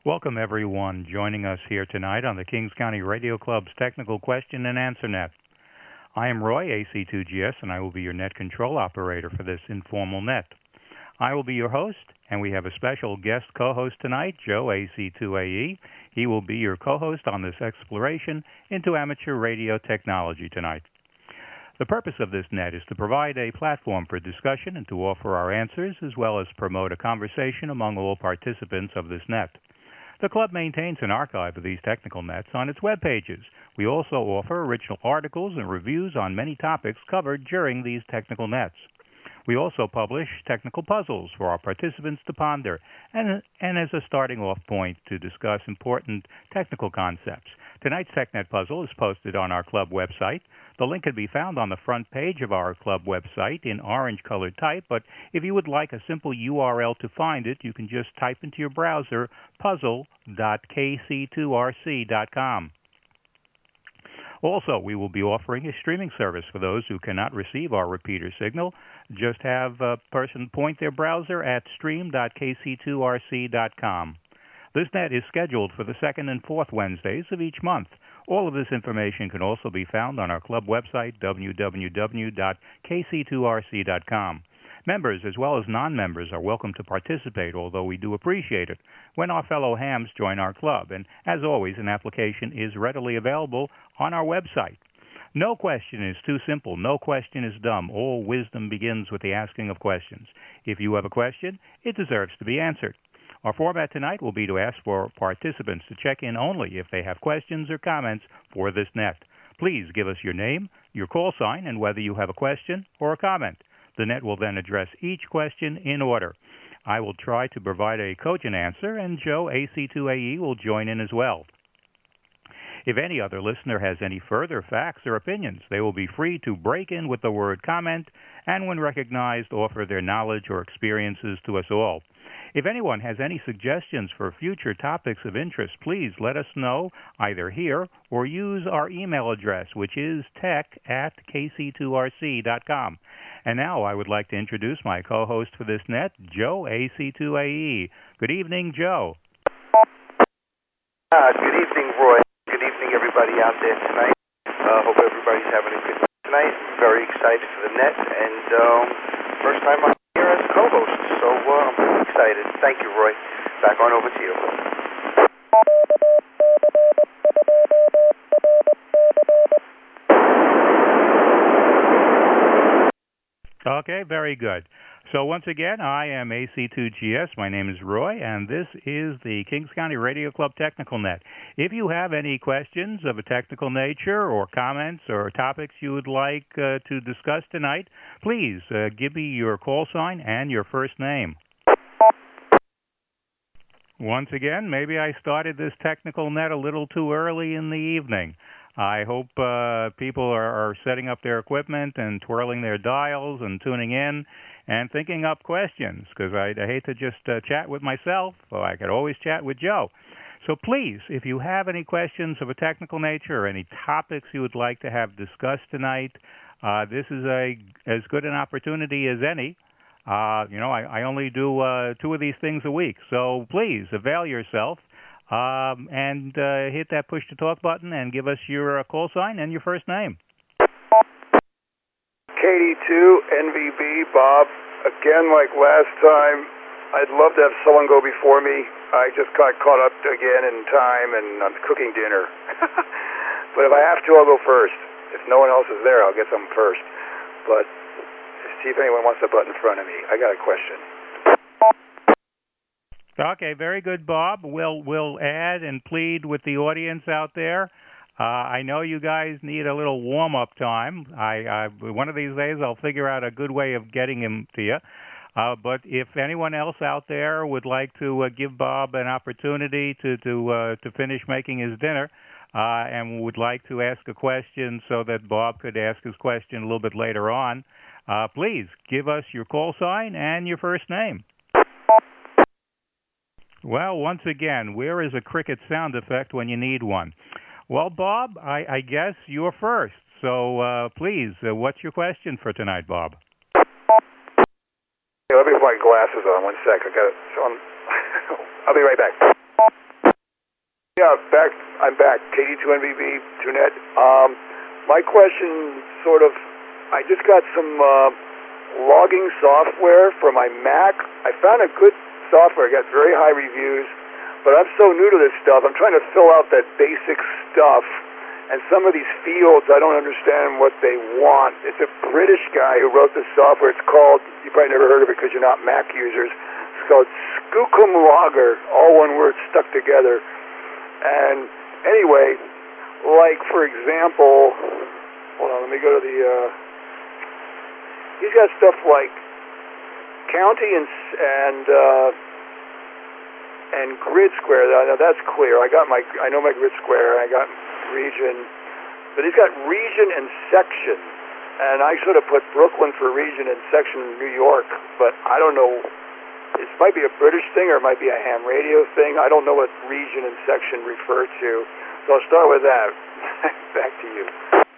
Welcome, everyone, joining us here tonight on the Kings County Radio Club's Technical Question and Answer Net. I am Roy, AC2GS, and I will be your net control operator for this informal net. I will be your host, and we have a special guest co-host tonight, Joe, AC2AE. He will be your co-host on this exploration into amateur radio technology tonight. The purpose of this net is to provide a platform for discussion and to offer our answers, as well as promote a conversation among all participants of this net. The club maintains an archive of these technical nets on its web pages. We also offer original articles and reviews on many topics covered during these technical nets. We also publish technical puzzles for our participants to ponder and as a starting off point to discuss important technical concepts. Tonight's TechNet puzzle is posted on our club website. The link can be found on the front page of our club website in orange-colored type, but if you would like a simple URL to find it, you can just type into your browser puzzle.kc2rc.com. Also, we will be offering a streaming service for those who cannot receive our repeater signal. Just have a person point their browser at stream.kc2rc.com. This net is scheduled for the second and fourth Wednesdays of each month. All of this information can also be found on our club website, www.kc2rc.com. Members as well as non-members are welcome to participate, although we do appreciate it when our fellow hams join our club. And as always, an application is readily available on our website. No question is too simple. No question is dumb. All wisdom begins with the asking of questions. If you have a question, it deserves to be answered. Our format tonight will be to ask for participants to check in only if they have questions or comments for this net. Please give us your name, your call sign, and whether you have a question or a comment. The net will then address each question in order. I will try to provide a cogent answer, and Joe, AC2AE, will join in as well. If any other listener has any further facts or opinions, they will be free to break in with the word comment and, when recognized, offer their knowledge or experiences to us all. If anyone has any suggestions for future topics of interest, please let us know either here or use our email address, which is tech@kc2rc.com. And now I would like to introduce my co-host for this net, Joe, AC2AE. Good evening, Joe. Good evening, Roy. Good evening, everybody out there tonight. Hope everybody's having a good night tonight. Very excited for the net, and first time I'm here as co-host, so I'm very excited. Thank you, Roy. Back on over to you. Okay, very good. So once again, I am AC2GS. My name is Roy, and this is the Kings County Radio Club Technical Net. If you have any questions of a technical nature or comments or topics you would like to discuss tonight, please give me your call sign and your first name. Once again, maybe I started this technical net a little too early in the evening. I hope people are setting up their equipment and twirling their dials and tuning in and thinking up questions, because I hate to just chat with myself. Well, I could always chat with Joe. So please, if you have any questions of a technical nature or any topics you would like to have discussed tonight, this is as good an opportunity as any. I only do 2 of these things a week, so please avail yourself and hit that push-to-talk button and give us your call sign and your first name. KD2, NVB, Bob. Again, like last time, I'd love to have someone go before me. I just got caught up again in time, and I'm cooking dinner. But if I have to, I'll go first. If no one else is there, I'll get something first. But see if anyone wants a button in front of me. I got a question. Okay, very good, Bob. We'll add and plead with the audience out there. I know you guys need a little warm-up time. One of these days I'll figure out a good way of getting him to you. But if anyone else out there would like to give Bob an opportunity to finish making his dinner and would like to ask a question so that Bob could ask his question a little bit later on, please give us your call sign and your first name. Well, once again, where is a cricket sound effect when you need one? Well, Bob, I guess you're first. So please, what's your question for tonight, Bob? Let me put my glasses on 1 sec. I got it. So I'll be right back. Yeah, I'm back. KD2NBB, 2net. My question I just got some logging software for my Mac. I found a good software. I got very high reviews, but I'm so new to this stuff. I'm trying to fill out that basic stuff, and some of these fields, I don't understand what they want. It's a British guy who wrote this software. It's called, you probably never heard of it because you're not Mac users. It's called Skookum Logger, all one word stuck together. And anyway, like for example, hold on, let me go to the, he's got stuff like county and grid square. Now that's clear. I know my grid square. I got region, but he's got region and section. And I sort of put Brooklyn for region and section in New York, but I don't know. It might be a British thing or it might be a ham radio thing. I don't know what region and section refer to. So I'll start with that. Back to you.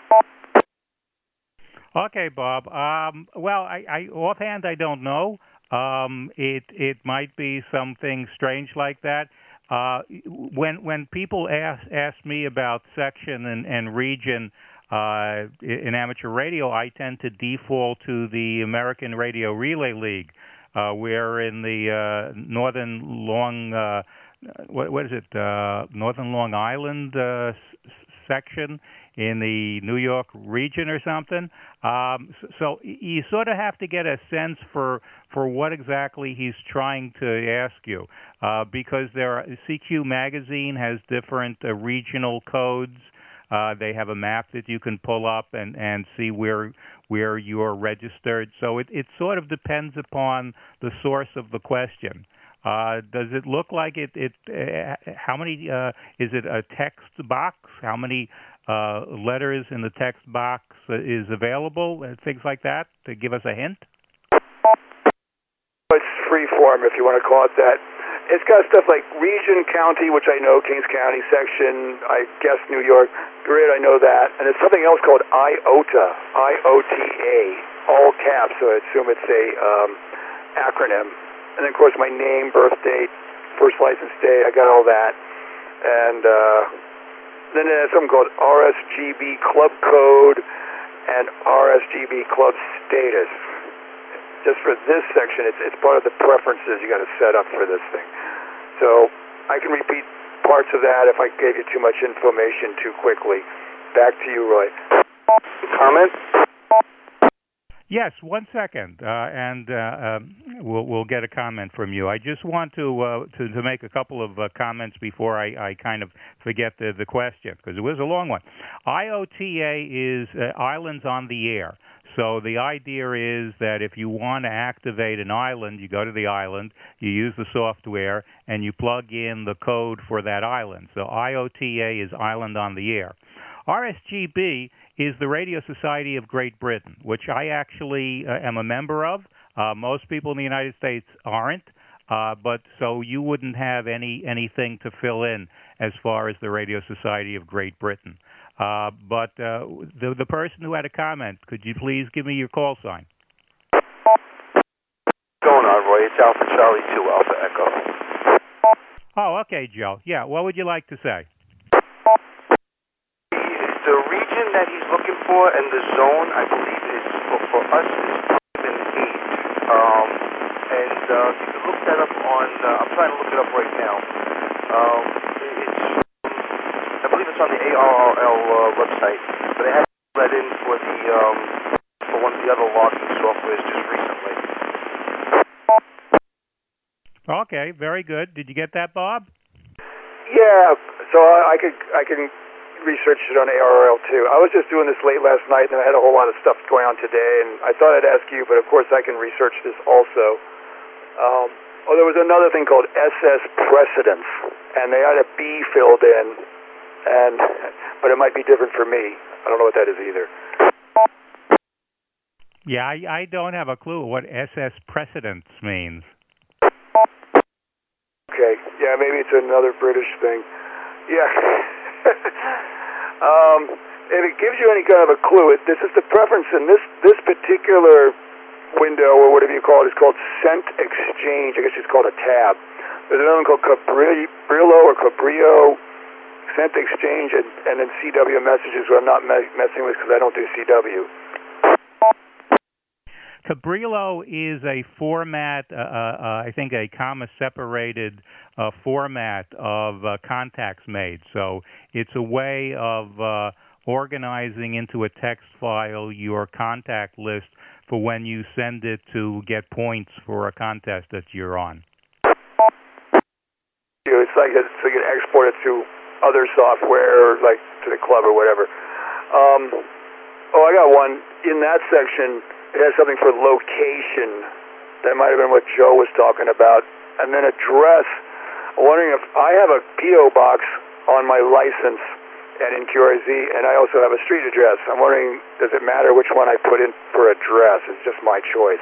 Okay, Bob. Well, I offhand I don't know. It might be something strange like that. When people ask me about section and region in amateur radio, I tend to default to the American Radio Relay League. We're in the Northern Long, what is it? Northern Long Island section in the New York region or something. So you sort of have to get a sense for what exactly he's trying to ask you, because CQ Magazine has different regional codes. They have a map that you can pull up and see where you're registered. So it sort of depends upon the source of the question. Does it look like it? How many? Is it a text box? How many letters in the text box is available? Things like that to give us a hint. It's free form, if you want to call it that. It's got stuff like region, county, which I know, Kings County section, I guess New York, grid, I know that, and it's something else called IOTA, I-O-T-A, all caps, so I assume it's a acronym. And then, of course, my name, birth date, first license date, I got all that. And then there's something called RSGB Club Code and RSGB Club Status. Just for this section, it's part of the preferences you got to set up for this thing. So I can repeat parts of that if I gave you too much information too quickly. Back to you, Roy. Comment? Yes, 1 second, and we'll get a comment from you. I just want to make a couple of comments before I kind of forget the question, because it was a long one. IOTA is Islands on the Air. So the idea is that if you want to activate an island, you go to the island, you use the software, and you plug in the code for that island. So IOTA is Island on the Air. RSGB is the Radio Society of Great Britain, which I actually am a member of. Most people in the United States aren't, but so you wouldn't have anything to fill in as far as the Radio Society of Great Britain. But the person who had a comment, could you please give me your call sign? What's going on, Roy? It's Alpha Charlie 2, Alpha Echo. Oh, okay, Joe. Yeah, what would you like to say? The region that he's looking for and the zone, I believe, is for us is 5 and 8. And you can look that up on, I'm trying to look it up right now. I believe it's on the ARRL website, but they had that in for one of the other logging softwares just recently. Okay, very good. Did you get that, Bob? Yeah, so I can research it on ARRL too. I was just doing this late last night, and I had a whole lot of stuff going on today, and I thought I'd ask you, but of course I can research this also. There was another thing called SS Precedence, and they had a B filled in, but it might be different for me. I don't know what that is either. Yeah, I don't have a clue what SS Precedence means. Okay, yeah, maybe it's another British thing. Yeah. If it gives you any kind of a clue, this is the preference in this particular window, or whatever you call it, is called Scent Exchange. I guess it's called a tab. There's another one called Cabrillo or Cabrillo, sent to Exchange and then CW messages where I'm not messing with because I don't do CW. Cabrillo is a format, I think a comma-separated format of contacts made. So it's a way of organizing into a text file your contact list for when you send it to get points for a contest that you're on. It's like so you can export it to other software, like to the club or whatever. I got one. In that section, it has something for location. That might have been what Joe was talking about. And then address. I'm wondering if I have a P.O. box on my license and in QRZ, and I also have a street address. I'm wondering, does it matter which one I put in for address? It's just my choice.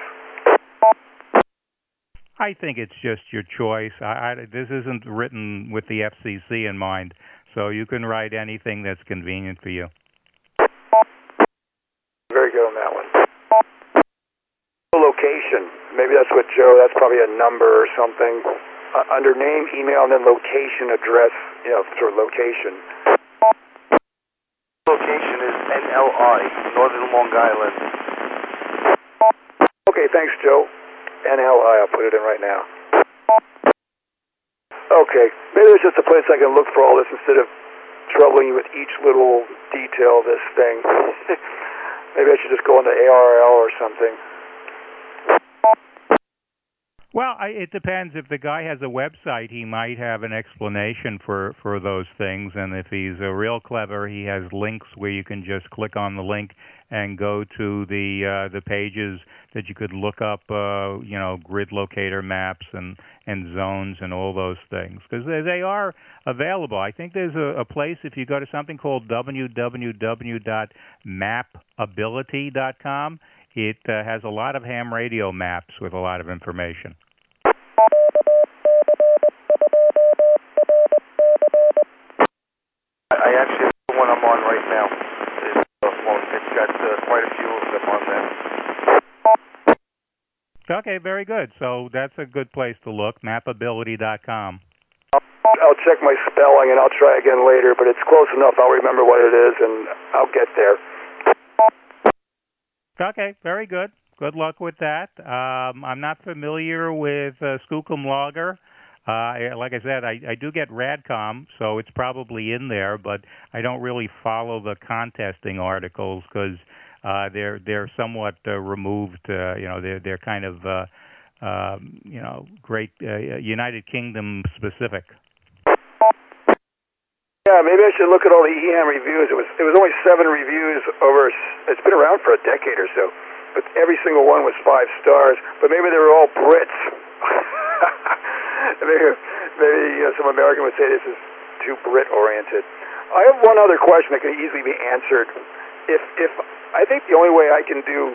I think it's just your choice. This isn't written with the FCC in mind, so you can write anything that's convenient for you. Very good on that one. Location. Maybe that's what Joe, that's probably a number or something. Under name, email, and then location, address, sort of location. Location is NLI, Northern Long Island. Okay, thanks, Joe. NLI, I'll put it in right now. Okay, maybe there's just a place I can look for all this instead of troubling you with each little detail of this thing. Maybe I should just go into ARL or something. Well, it depends. If the guy has a website, he might have an explanation for those things. And if he's real clever, he has links where you can just click on the link and go to the pages that you could look up, grid locator maps and zones and all those things. Because they are available. I think there's a place, if you go to something called www.mapability.com, it has a lot of ham radio maps with a lot of information. I actually have the one I'm on right now. It's got quite a few of them on there. Okay, very good. So that's a good place to look, mapability.com. I'll check my spelling and I'll try again later, but it's close enough. I'll remember what it is and I'll get there. Okay, very good. Good luck with that. I'm not familiar with Skookum Logger. Like I said, I do get Radcom, so it's probably in there, but I don't really follow the contesting articles because they're somewhat removed. They're kind of great United Kingdom specific. Yeah, maybe I should look at all the EHAM reviews. It was only 7 reviews over. It's been around for a decade or so, but every single one was 5 stars. But maybe they were all Brits. maybe some American would say this is too Brit-oriented. I have one other question that can easily be answered. If I think the only way I can do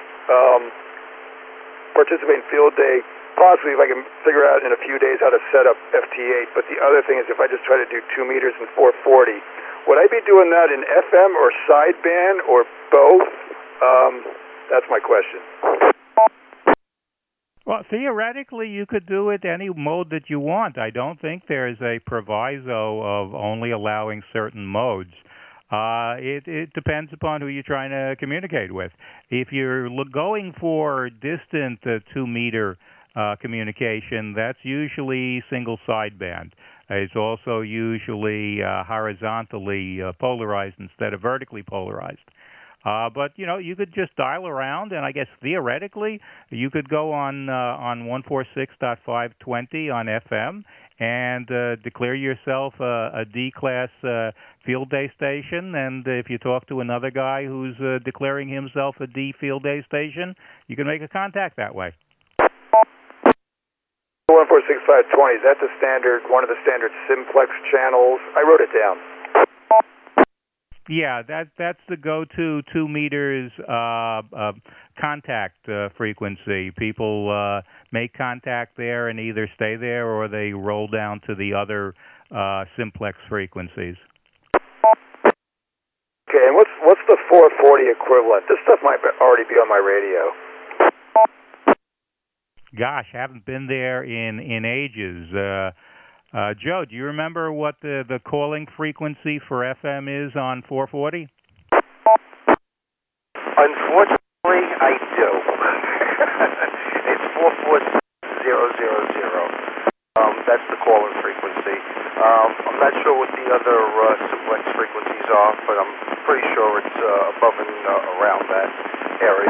participate in field day, possibly if I can figure out in a few days how to set up FT8, but the other thing is if I just try to do 2 meters and 440, would I be doing that in FM or sideband or both? That's my question. Well, theoretically, you could do it any mode that you want. I don't think there is a proviso of only allowing certain modes. It depends upon who you're trying to communicate with. If you're going for distant 2-meter communication, that's usually single sideband. It's also usually horizontally polarized instead of vertically polarized. But you could just dial around, and I guess theoretically you could go on 146.520 on FM and declare yourself a D-class field day station. And if you talk to another guy who's declaring himself a D field day station, you can make a contact that way. 146.520, is that the standard, one of the standard simplex channels? I wrote it down. Yeah, that's the go-to 2 meters contact frequency. People make contact there and either stay there or they roll down to the other simplex frequencies. Okay, and what's the 440 equivalent? This stuff might already be on my radio. Gosh, haven't been there in ages. Joe, do you remember what the calling frequency for FM is on 440? Unfortunately, I do. It's 44000. That's the calling frequency. I'm not sure what the other simplex frequencies are, but I'm pretty sure it's above and around that area.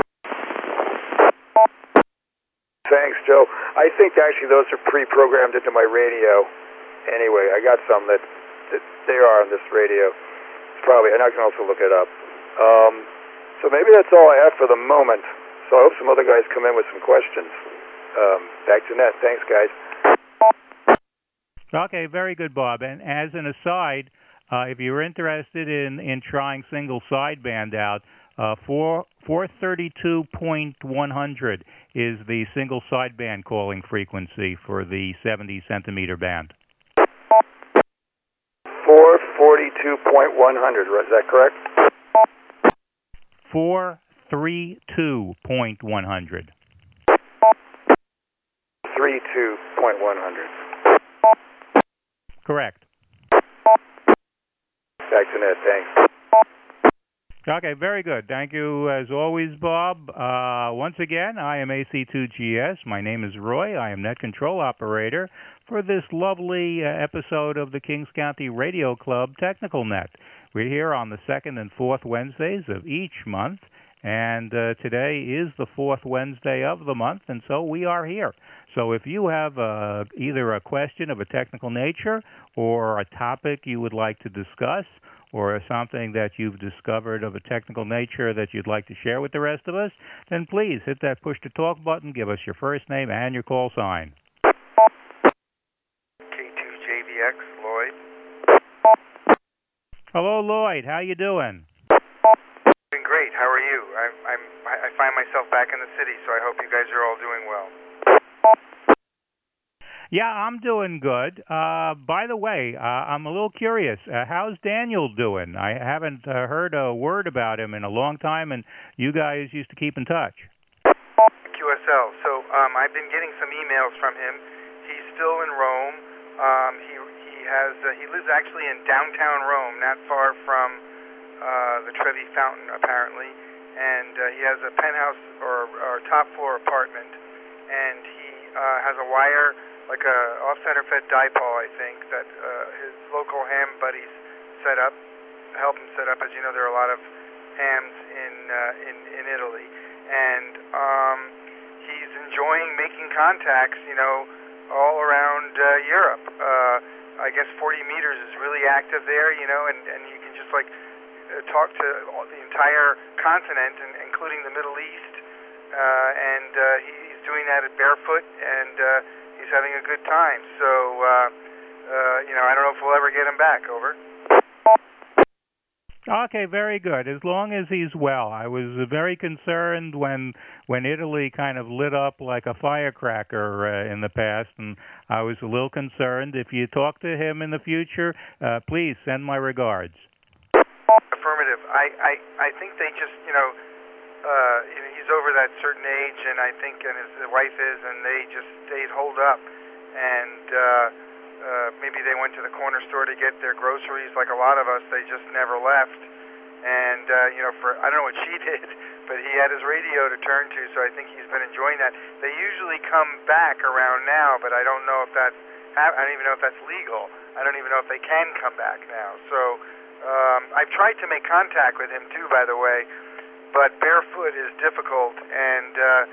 Thanks, Joe. I think actually those are pre-programmed into my radio. Anyway, I got some that they are on this radio. It's probably, and I can also look it up. So maybe that's all I have for the moment. So I hope some other guys come in with some questions. Back to net. Thanks, guys. Okay, very good, Bob. And as an aside, if you're interested in trying single sideband out, 432.100 is the single sideband calling frequency for the 70 centimeter band. 442.100, is that correct? 432.100. 32.100. Correct. Back to net, thanks. Okay, very good. Thank you, as always, Bob. Once again, I am AC2GS. My name is Roy. I am Net Control Operator for this lovely episode of the Kings County Radio Club Technical Net. We're here on the second and fourth Wednesdays of each month, and today is the fourth Wednesday of the month, and so we are here. So if you have either a question of a technical nature or a topic you would like to discuss, or something that you've discovered of a technical nature that you'd like to share with the rest of us, then please hit that push-to-talk button, give us your first name and your call sign. K2JVX, Lloyd. Hello, Lloyd. How you doing? Doing great. How are you? I find myself back in the city, so I hope you guys are all doing well. Yeah, I'm doing good. By the way, I'm a little curious. How's Daniel doing? I haven't heard a word about him in a long time, and you guys used to keep in touch. QSL. So I've been getting some emails from him. He's still in Rome. He lives actually in downtown Rome, not far from the Trevi Fountain, apparently. And he has a penthouse or top floor apartment, and he has a wire, like a off-center fed dipole, I think, that his local ham buddies set up, help him set up. As you know, there are a lot of hams in Italy, and he's enjoying making contacts, all around Europe. I guess 40 meters is really active there, and you can just talk to the entire continent, including the Middle East, and he's doing that at barefoot, and he's having a good time. So, I don't know if we'll ever get him back. Over. Okay, very good. As long as he's well. I was very concerned when Italy kind of lit up like a firecracker in the past, and I was a little concerned. If you talk to him in the future, please send my regards. Affirmative. I think they just, he's over that certain age, and I think, and his wife is, and they'd holed up, and maybe they went to the corner store to get their groceries, like a lot of us. They just never left, and I don't know what she did, but he had his radio to turn to, so I think he's been enjoying that. They usually come back around now, but I don't know if I don't even know if that's legal. I don't even know if they can come back now. So I've tried to make contact with him too, by the way, but barefoot is difficult, and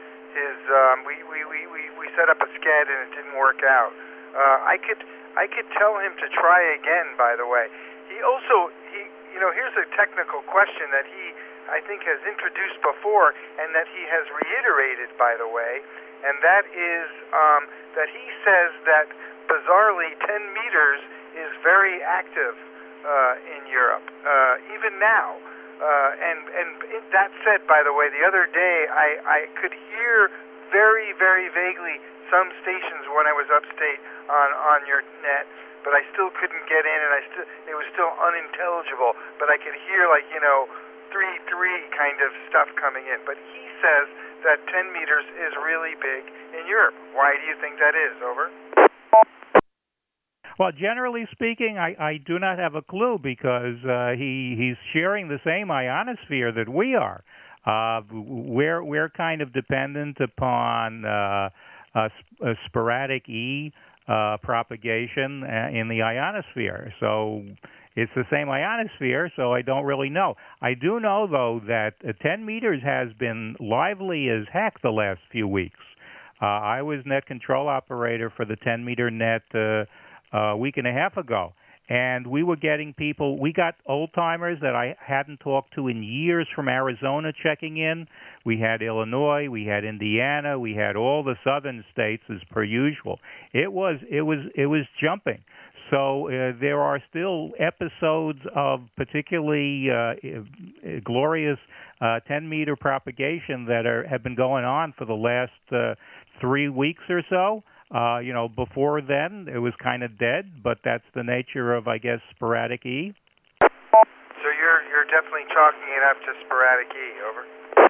we set up a sked and it didn't work out. I could tell him to try again, by the way. Here's a technical question that I think has introduced before, and that he has reiterated, by the way, and that is that he says that bizarrely 10 meters is very active in Europe, even now. That said, by the way, the other day I could hear very, very vaguely some stations when I was upstate on your net, but I still couldn't get in, and it was still unintelligible. But I could hear 3-3 kind of stuff coming in. But he says that 10 meters is really big in Europe. Why do you think that is? Over. Well, generally speaking, I do not have a clue because he's sharing the same ionosphere that we are. We're kind of dependent upon a sporadic E propagation in the ionosphere. So it's the same ionosphere, so I don't really know. I do know, though, that 10 meters has been lively as heck the last few weeks. I was net control operator for the 10-meter net a week and a half ago, and we were getting people. We got old-timers that I hadn't talked to in years from Arizona checking in. We had Illinois, we had Indiana, we had all the southern states as per usual. It was jumping. So there are still episodes of particularly glorious 10-meter propagation that have been going on for the last 3 weeks or so. Before then it was kind of dead, but that's the nature of, I guess, sporadic E. So you're definitely chalking it up to sporadic E. Over.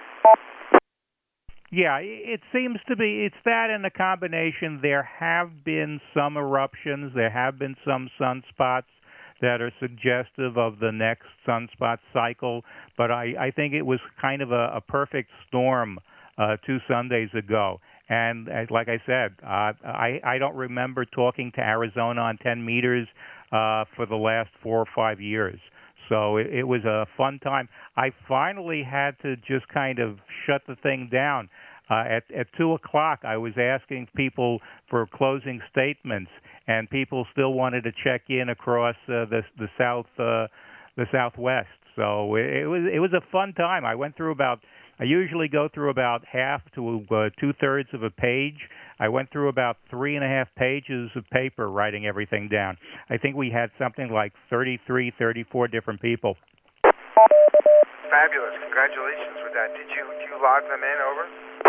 Yeah, it seems to be. It's that and a combination. There have been some eruptions. There have been some sunspots that are suggestive of the next sunspot cycle. But I think it was kind of a perfect storm 2 Sundays ago. And like I said, I don't remember talking to Arizona on 10 meters for the last 4 or 5 years. So it was a fun time. I finally had to just kind of shut the thing down. At 2 o'clock, I was asking people for closing statements, and people still wanted to check in across the Southwest. So it was a fun time. I usually go through about half to 2/3 of a page. I went through about 3.5 pages of paper writing everything down. I think we had something like 33, 34 different people. Fabulous. Congratulations with that. Did you log them in? Over.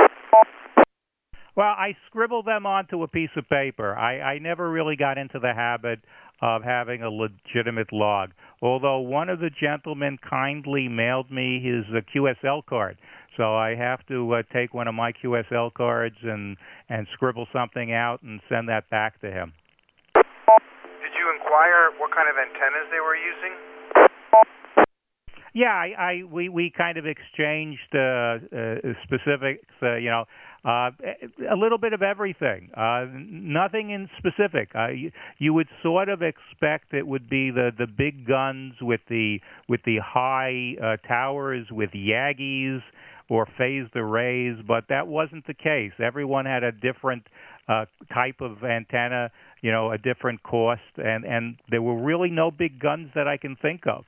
Well, I scribbled them onto a piece of paper. I never really got into the habit of having a legitimate log, although one of the gentlemen kindly mailed me his QSL card. So I have to take one of my QSL cards and scribble something out and send that back to him. Did you inquire what kind of antennas they were using? Yeah, we kind of exchanged specifics, a little bit of everything. Nothing in specific. You would sort of expect it would be the big guns with the high towers with Yagis or phased arrays, but that wasn't the case. Everyone had a different type of antenna, a different cost, and there were really no big guns that I can think of.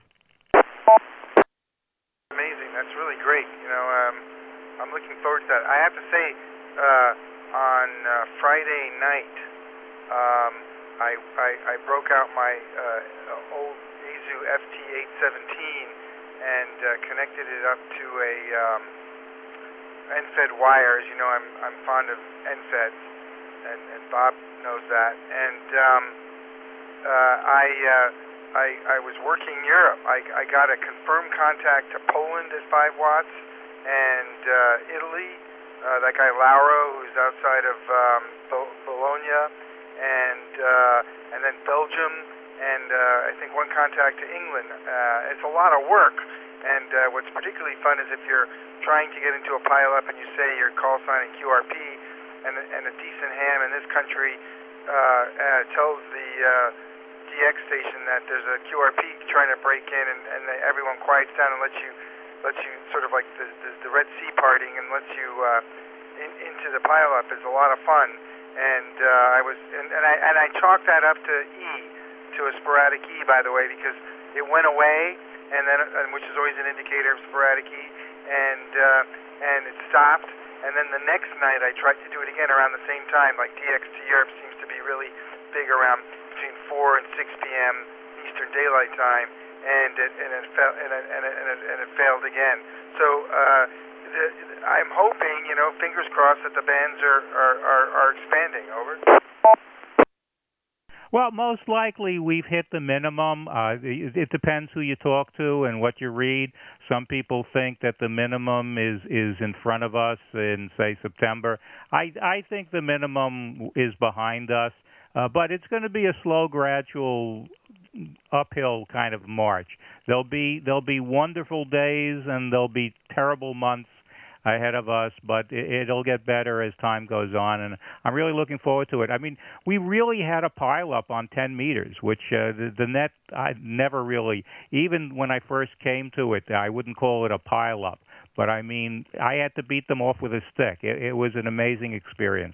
That's really great. I'm looking forward to that. I have to say, on Friday night, I broke out my old Yaesu FT817 and connected it up to a NFED wire. As you know, I'm fond of NFEDs, and Bob knows that. And I was working Europe. I got a confirmed contact to Poland at 5 watts, and Italy, that guy Lauro, who's outside of Bologna, and then Belgium, and I think one contact to England. It's a lot of work, and what's particularly fun is if you're trying to get into a pileup and you say your call sign in QRP, and a decent ham in this country tells the DX station that there's a QRP trying to break in, and everyone quiets down and lets you sort of like the Red Sea parting and lets you into the pileup is a lot of fun. And I chalked that up to E, to a sporadic E, by the way, because it went away, and which is always an indicator of sporadic E, and it stopped. And then the next night I tried to do it again around the same time. Like DX to Europe seems to be really big around between 4 and 6 p.m. Eastern Daylight Time, and it failed again. So I'm hoping, fingers crossed, that the bands are expanding. Over. Well, most likely we've hit the minimum. It depends who you talk to and what you read. Some people think that the minimum is in front of us in, say, September. I think the minimum is behind us. but it's going to be a slow, gradual, uphill kind of march. There'll be wonderful days and there'll be terrible months ahead of us, but it'll get better as time goes on, and I'm really looking forward to it. I mean, we really had a pile up on 10 meters, which the net, I never really, even when I first came to it, I wouldn't call it a pile up, but I mean, I had to beat them off with a stick. It was an amazing experience.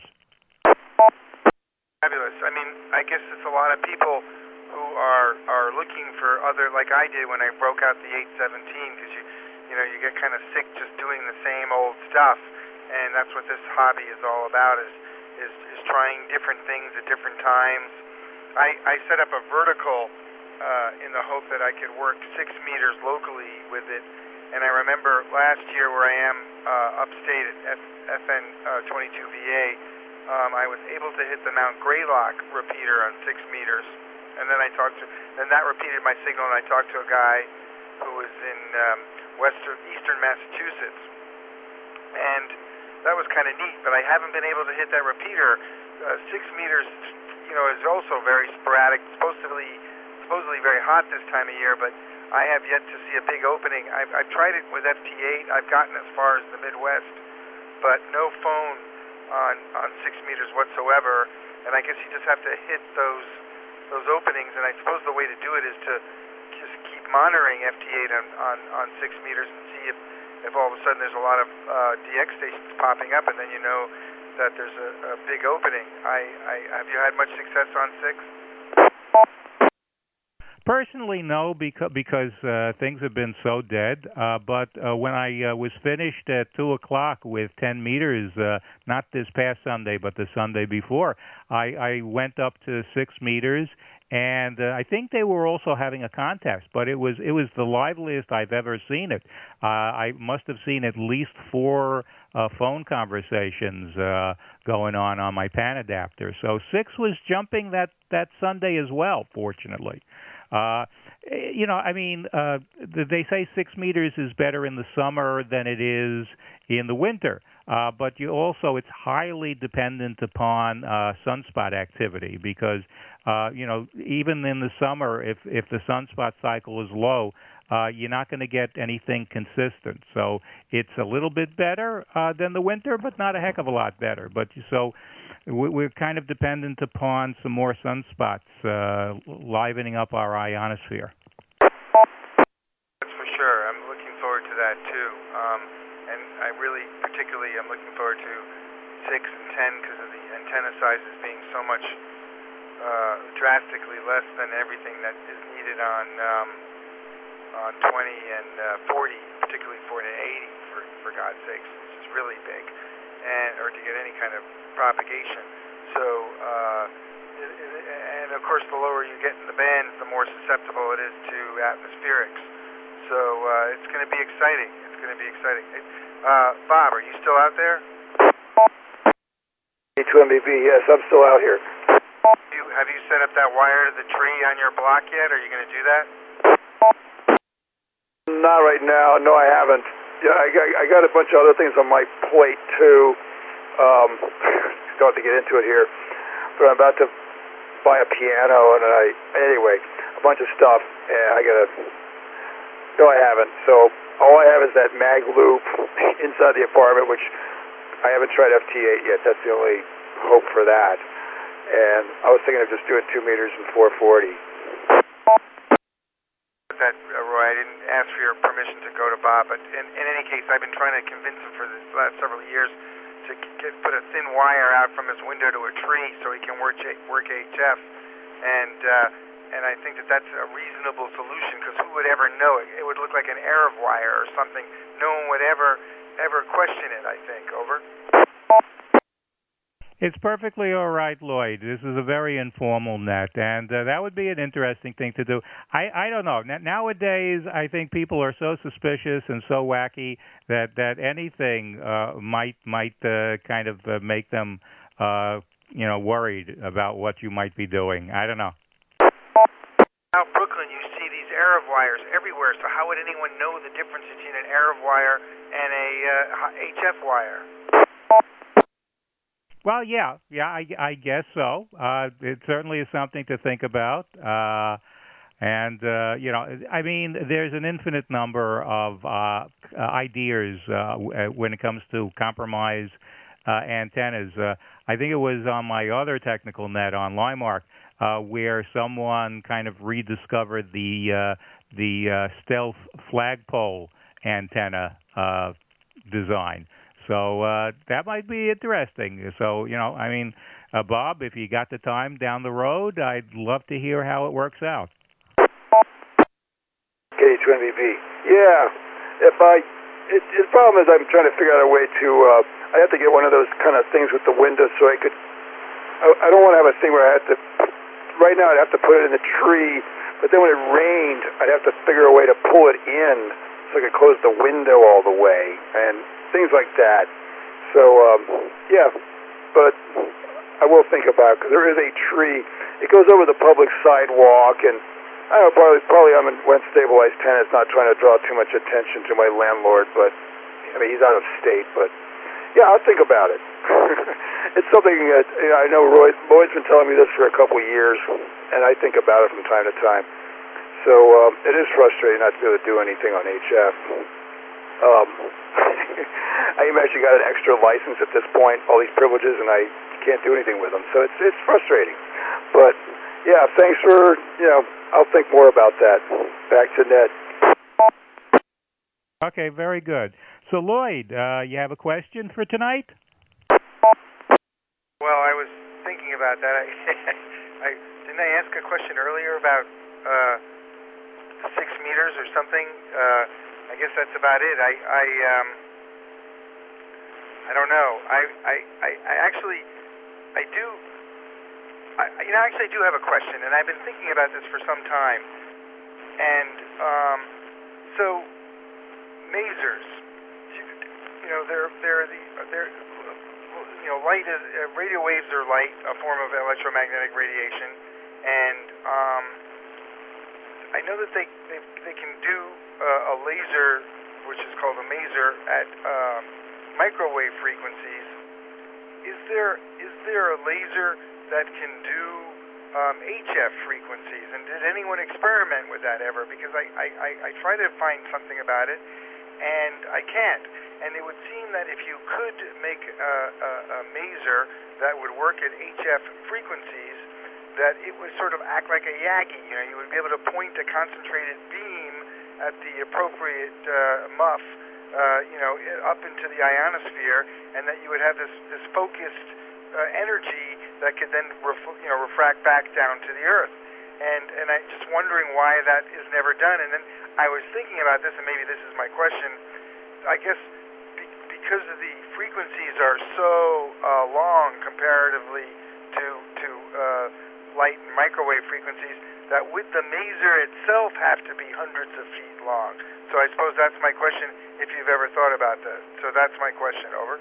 Fabulous. I mean, I guess it's a lot of people who are looking for other, like I did when I broke out the 817, because you get kind of sick just doing the same old stuff, and that's what this hobby is all about, is trying different things at different times. I set up a vertical in the hope that I could work 6 meters locally with it, and I remember last year where I am upstate at FN 22VA, I was able to hit the Mount Greylock repeater on 6 meters, and then that repeated my signal, and I talked to a guy who was in eastern Massachusetts, and that was kind of neat, but I haven't been able to hit that repeater. 6 meters, is also very sporadic, supposedly very hot this time of year, but I have yet to see a big opening. I've tried it with FT8. I've gotten as far as the Midwest, but no phone on 6 meters whatsoever, and I guess you just have to hit those openings, and I suppose the way to do it is to just keep monitoring FT8 on 6 meters and see if all of a sudden there's a lot of DX stations popping up, and then you know that there's a big opening. Have you had much success on 6? Personally, no, because things have been so dead. But when I was finished at 2 o'clock with 10 meters, not this past Sunday, but the Sunday before, I went up to 6 meters, and I think they were also having a contest. But it was the liveliest I've ever seen it. I must have seen at least 4 phone conversations going on my pan adapter. So 6 was jumping that Sunday as well, fortunately. They say 6 meters is better in the summer than it is in the winter, but it's highly dependent upon sunspot activity, because even in the summer, if the sunspot cycle is low, you're not going to get anything consistent. So it's a little bit better than the winter, but not a heck of a lot better. We're kind of dependent upon some more sunspots livening up our ionosphere. That's for sure. I'm looking forward to that too. And I really, particularly, I'm looking forward to 6 and 10 because of the antenna sizes being so much drastically less than everything that is needed on 20 and 40, particularly 40 and 80, for God's sakes, which is really big, or to get any kind of propagation. So, and of course, the lower you get in the bands, the more susceptible it is to atmospherics. So it's going to be exciting. Bob, are you still out there? A2MBB, yes, I'm still out here. Have you set up that wire to the tree on your block yet? Are you going to do that? Not right now. No, I haven't. Yeah, I got a bunch of other things on my plate too. Don't have to get into it here, but I'm about to buy a piano, and anyway, a bunch of stuff, and no, I haven't. So all I have is that mag loop inside the apartment, which I haven't tried FT8 yet. That's the only hope for that. And I was thinking of just doing 2 meters and 440. Roy, I didn't ask for your permission to go to Bob, but in any case, I've been trying to convince him for the last several years to put a thin wire out from his window to a tree so he can work HF, and I think that's a reasonable solution, because who would ever know it? It would look like an Arab wire or something. No one would ever question it, I think. Over. It's perfectly all right, Lloyd. This is a very informal net, and that would be an interesting thing to do. I don't know. Nowadays, I think people are so suspicious and so wacky that anything might kind of make them worried about what you might be doing. I don't know. Out Brooklyn, you see these Arab wires everywhere. So how would anyone know the difference between an Arab wire and a HF wire? Well, I guess so. It certainly is something to think about. I mean, there's an infinite number of ideas when it comes to compromise antennas. I think it was on my other technical net on Limark where someone kind of rediscovered the stealth flagpole antenna design. So that might be interesting. So, I mean, Bob, if you got the time down the road, I'd love to hear how it works out. K2NVB. Yeah. The problem is I'm trying to figure out a way to, I have to get one of those kind of things with the window so I could, I don't want to have a thing where I have to, right now I'd have to put it in the tree, but then when it rained, I'd have to figure a way to pull it in so I could close the window all the way, and things like that. So, but I will think about it, because there is a tree. It goes over the public sidewalk, and I don't know, probably I'm in wind-stabilized tenants, not trying to draw too much attention to my landlord, but, I mean, he's out of state, but, yeah, I'll think about it. It's something that, I know Lloyd's been telling me this for a couple of years, and I think about it from time to time. So, it is frustrating not to be able to do anything on HF. I actually got an extra license at this point, all these privileges, and I can't do anything with them, so it's frustrating. But, yeah, thanks for, I'll think more about that. Back to Ned. Okay, very good. So, Lloyd, you have a question for tonight? Well, I was thinking about that. Didn't I ask a question earlier about 6 meters or something? I guess that's about it. I don't know. I actually do have a question, and I've been thinking about this for some time. And so masers, light is radio waves are light, a form of electromagnetic radiation, and I know that they can do a laser, which is called a maser, at microwave frequencies. Is there a laser that can do HF frequencies? And did anyone experiment with that ever? Because I try to find something about it, and I can't. And it would seem that if you could make a maser that would work at HF frequencies, that it would sort of act like a Yagi. You would be able to point a concentrated beam at the appropriate muff, up into the ionosphere, and that you would have this focused energy that could then refract back down to the Earth. And I'm just wondering why that is never done. And then I was thinking about this, and maybe this is my question. I guess because the frequencies are so long comparatively to light and microwave frequencies, that would the maser itself have to be hundreds of feet long? So I suppose that's my question, if you've ever thought about that. So that's my question. Over.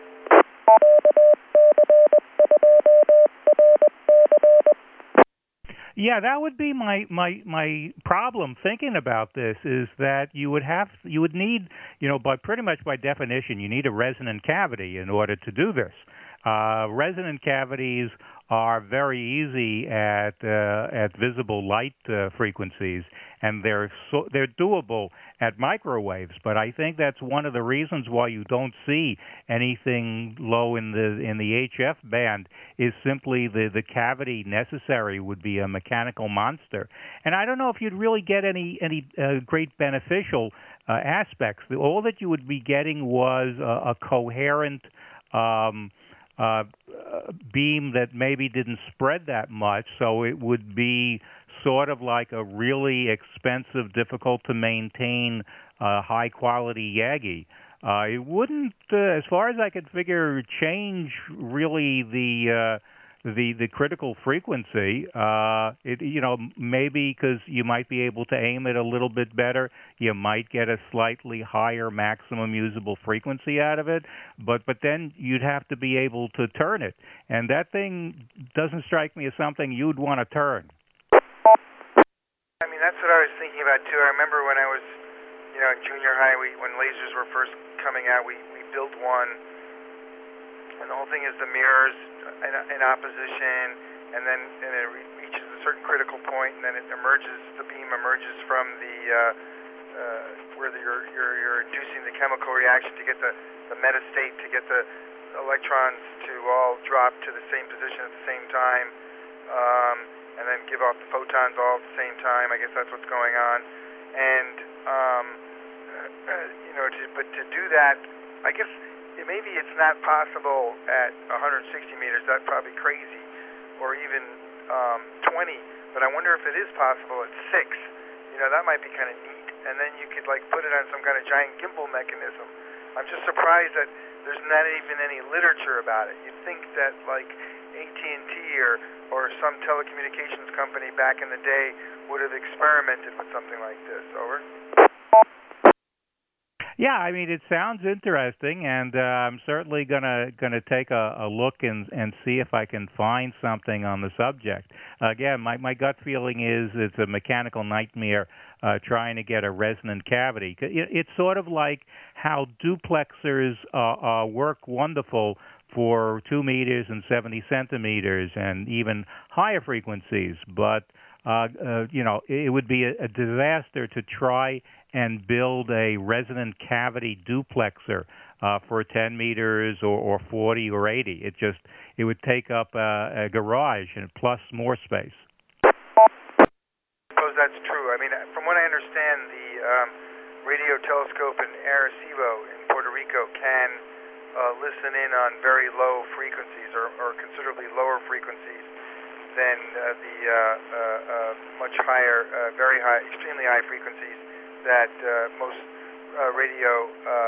Yeah, that would be my problem thinking about this, is that you would need, pretty much by definition, you need a resonant cavity in order to do this. Resonant cavities are very easy at visible light frequencies, and they're doable at microwaves. But I think that's one of the reasons why you don't see anything low in the HF band, is simply the cavity necessary would be a mechanical monster. And I don't know if you'd really get any great beneficial aspects. All that you would be getting was a coherent beam that maybe didn't spread that much, so it would be sort of like a really expensive, difficult to maintain, high quality Yagi. It wouldn't, as far as I could figure, change really the critical frequency. Maybe because you might be able to aim it a little bit better, you might get a slightly higher maximum usable frequency out of it, but then you'd have to be able to turn it, and that thing doesn't strike me as something you'd want to turn. I mean, that's what I was thinking about too. I remember when I was, in junior high, when lasers were first coming out, we built one, and the whole thing is the mirrors in opposition, and then it reaches a certain critical point, and then it emerges. The beam emerges from the where you're inducing the chemical reaction to get the metastate, to get the electrons to all drop to the same position at the same time, and then give off the photons all at the same time. I guess that's what's going on, and but to do that, I guess maybe it's not possible at 160 meters. That's probably crazy, or even 20. But I wonder if it is possible at 6. That might be kind of neat. And then you could put it on some kind of giant gimbal mechanism. I'm just surprised that there's not even any literature about it. You'd think that AT&T or some telecommunications company back in the day would have experimented with something like this. Over. Yeah, I mean, it sounds interesting, and I'm certainly gonna take a look and see if I can find something on the subject. Again, my gut feeling is it's a mechanical nightmare trying to get a resonant cavity. It's sort of like how duplexers work wonderful for 2 meters and 70 centimeters and even higher frequencies, but it would be a disaster to try and build a resonant cavity duplexer for 10 meters or 40 or 80. It would take up a garage and plus more space. I suppose that's true. I mean, from what I understand, the radio telescope in Arecibo in Puerto Rico can listen in on very low frequencies or considerably lower frequencies than the much higher, very high, extremely high frequencies that most radio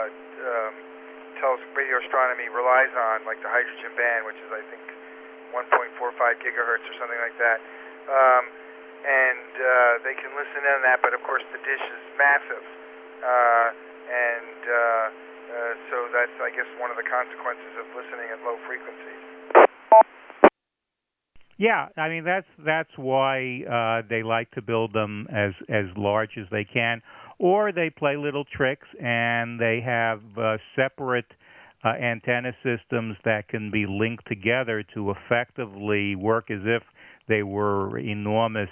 astronomy relies on, like the hydrogen band, which is I think 1.45 gigahertz or something like that. And they can listen in on that, but of course the dish is massive, and so that's, I guess, one of the consequences of listening at low frequencies. Yeah, I mean that's why they like to build them as large as they can, or they play little tricks and they have separate antenna systems that can be linked together to effectively work as if they were enormous,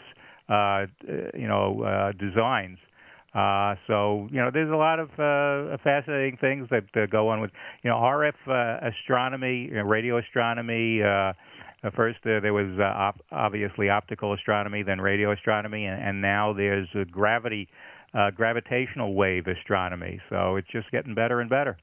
designs. So there's a lot of fascinating things that go on with RF astronomy, radio astronomy. First, there was obviously optical astronomy, then radio astronomy, and now there's gravitational wave astronomy. So it's just getting better and better.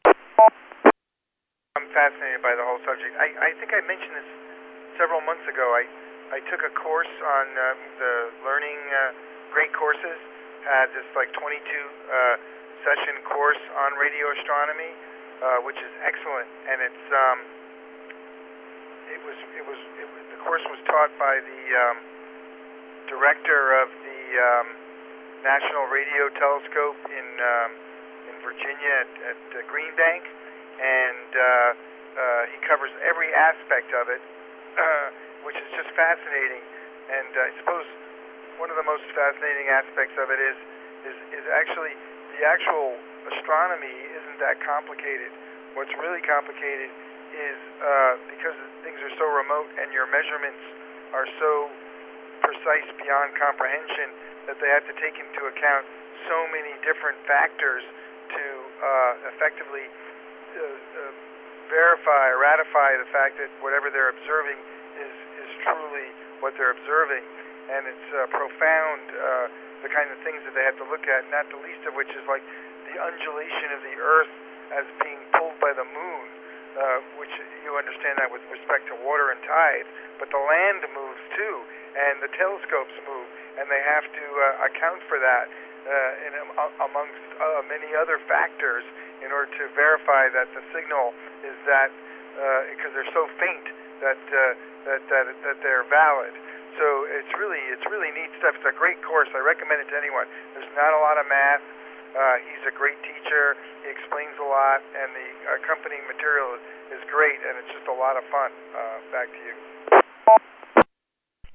I'm fascinated by the whole subject. I think I mentioned this several months ago. I took a course on the Learning Great Courses, had this 22-session course on radio astronomy, which is excellent, and the course was taught by the director of the National Radio Telescope in Virginia at Green Bank, and he covers every aspect of it, which is just fascinating. And I suppose one of the most fascinating aspects of it is actually the actual astronomy isn't that complicated. What's really complicated is because things are so remote and your measurements are so precise beyond comprehension that they have to take into account so many different factors to effectively verify or ratify the fact that whatever they're observing is truly what they're observing. And it's profound, the kind of things that they have to look at, not the least of which is the undulation of the Earth as being pulled by the moon, which you understand that with respect to water and tide, but the land moves too, and the telescopes move, and they have to account for that amongst many other factors in order to verify that the signal is that, because they're so faint, that they're valid. So it's really neat stuff. It's a great course. I recommend it to anyone. There's not a lot of math. He's a great teacher. He explains a lot, and the accompanying material is great, and it's just a lot of fun. Back to you.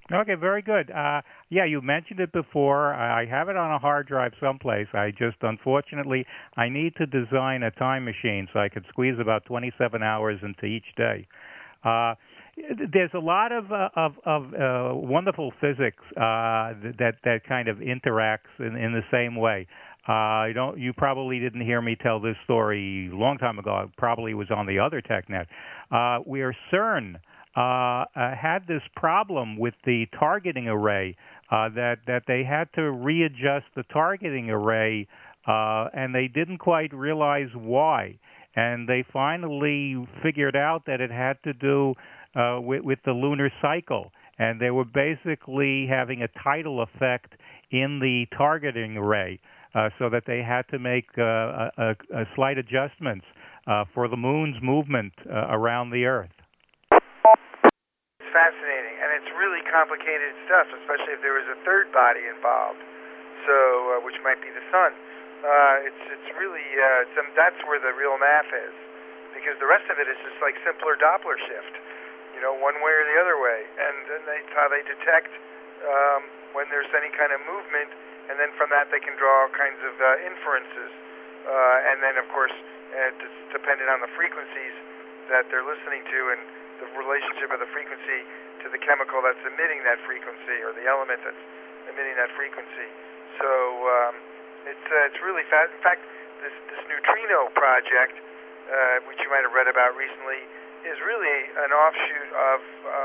Okay, very good. Yeah, you mentioned it before. I have it on a hard drive someplace. Unfortunately, I need to design a time machine so I could squeeze about 27 hours into each day. Uh, there's a lot of wonderful physics that kind of interacts in the same way. You probably didn't hear me tell this story a long time ago. It probably was on the other TechNet. Where CERN had this problem with the targeting array that they had to readjust the targeting array, and they didn't quite realize why. And they finally figured out that it had to do with the lunar cycle, and they were basically having a tidal effect in the targeting array, so that they had to make a slight adjustments for the moon's movement around the Earth. It's fascinating, and it's really complicated stuff, especially if there was a third body involved, so which might be the sun. It's really that's where the real math is, because the rest of it is just like simpler Doppler shift, one way or the other way, and that's how they detect when there's any kind of movement, and then from that they can draw all kinds of inferences, and then of course it's dependent on the frequencies that they're listening to and the relationship of the frequency to the chemical that's emitting that frequency or the element that's emitting that frequency. So it's really fast. In fact, this neutrino project, which you might have read about recently, is really an offshoot of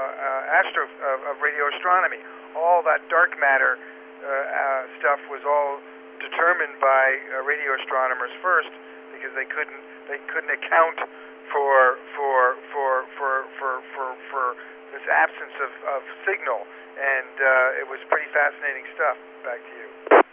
radio astronomy. All that dark matter stuff was all determined by radio astronomers first, because they couldn't account for this absence of signal, and it was pretty fascinating stuff. Back to you.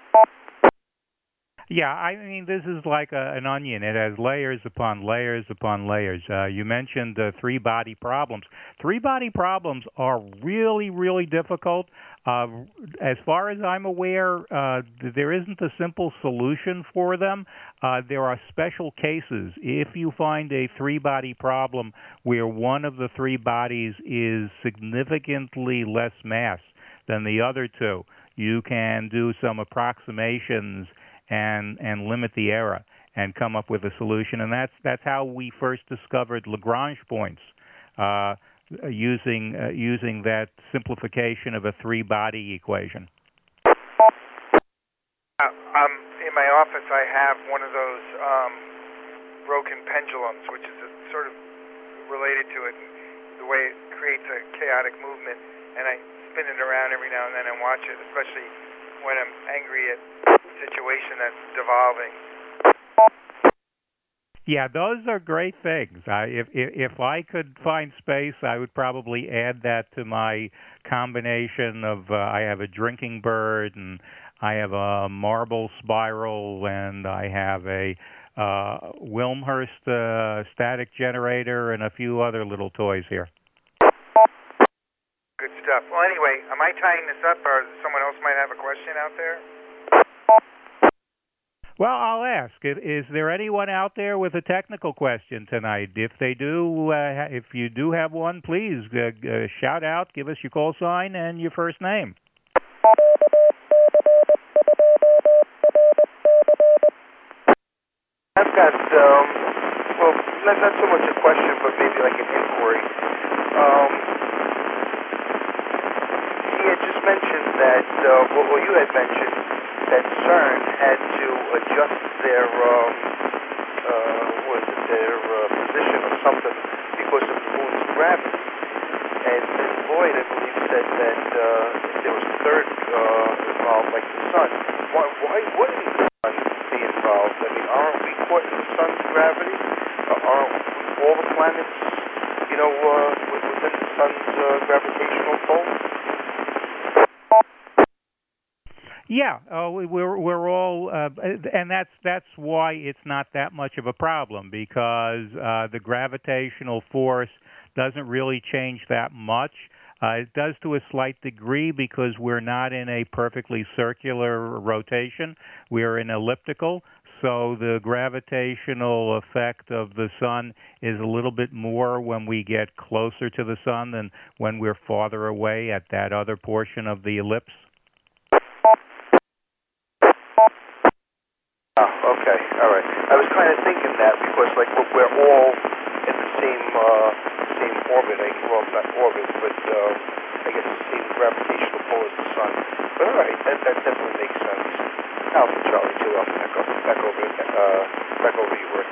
Yeah, I mean, this is like an onion. It has layers upon layers upon layers. You mentioned three-body problems. Three-body problems are really, really difficult. As far as I'm aware, there isn't a simple solution for them. There are special cases. If you find a three-body problem where one of the three bodies is significantly less mass than the other two, you can do some approximations and limit the error and come up with a solution. And that's how we first discovered Lagrange points, using that simplification of a three-body equation. In my office, I have one of those broken pendulums, which is sort of related to it, the way it creates a chaotic movement, and I spin it around every now and then and watch it, especially when I'm angry at situation that's devolving. Yeah, those are great things. If I could find space, I would probably add that to my combination of I have a drinking bird, and I have a marble spiral, and I have a Wilmhurst static generator, and a few other little toys here. Good stuff. Well, anyway, am I tying this up, or someone else might have a question out there? Well, I'll ask. Is there anyone out there with a technical question tonight? If they do, if you do have one, please shout out, give us your call sign and your first name. I've got, well, not so much a question, but maybe like an inquiry. He had just mentioned that, well, you had mentioned that CERN had to adjust their position or something because of the moon's gravity. And then Lloyd, I believe, said that there was a third involved, like the sun. Why wouldn't the sun be involved? I mean, aren't we caught in the sun's gravity? Aren't all the planets, within the sun's gravitational pull? Yeah, we're all, and that's why it's not that much of a problem, because the gravitational force doesn't really change that much. It does to a slight degree because we're not in a perfectly circular rotation. We're in elliptical, So the gravitational effect of the sun is a little bit more when we get closer to the sun than when we're farther away at that other portion of the ellipse? Okay, all right. I was kind of thinking that because, like, we're all in the same orbit. Well, not orbit, but I guess the same gravitational pull as the sun. But all right, that definitely makes sense. Alpha Charlie 2 Alpha Echo. Back over you, Rick.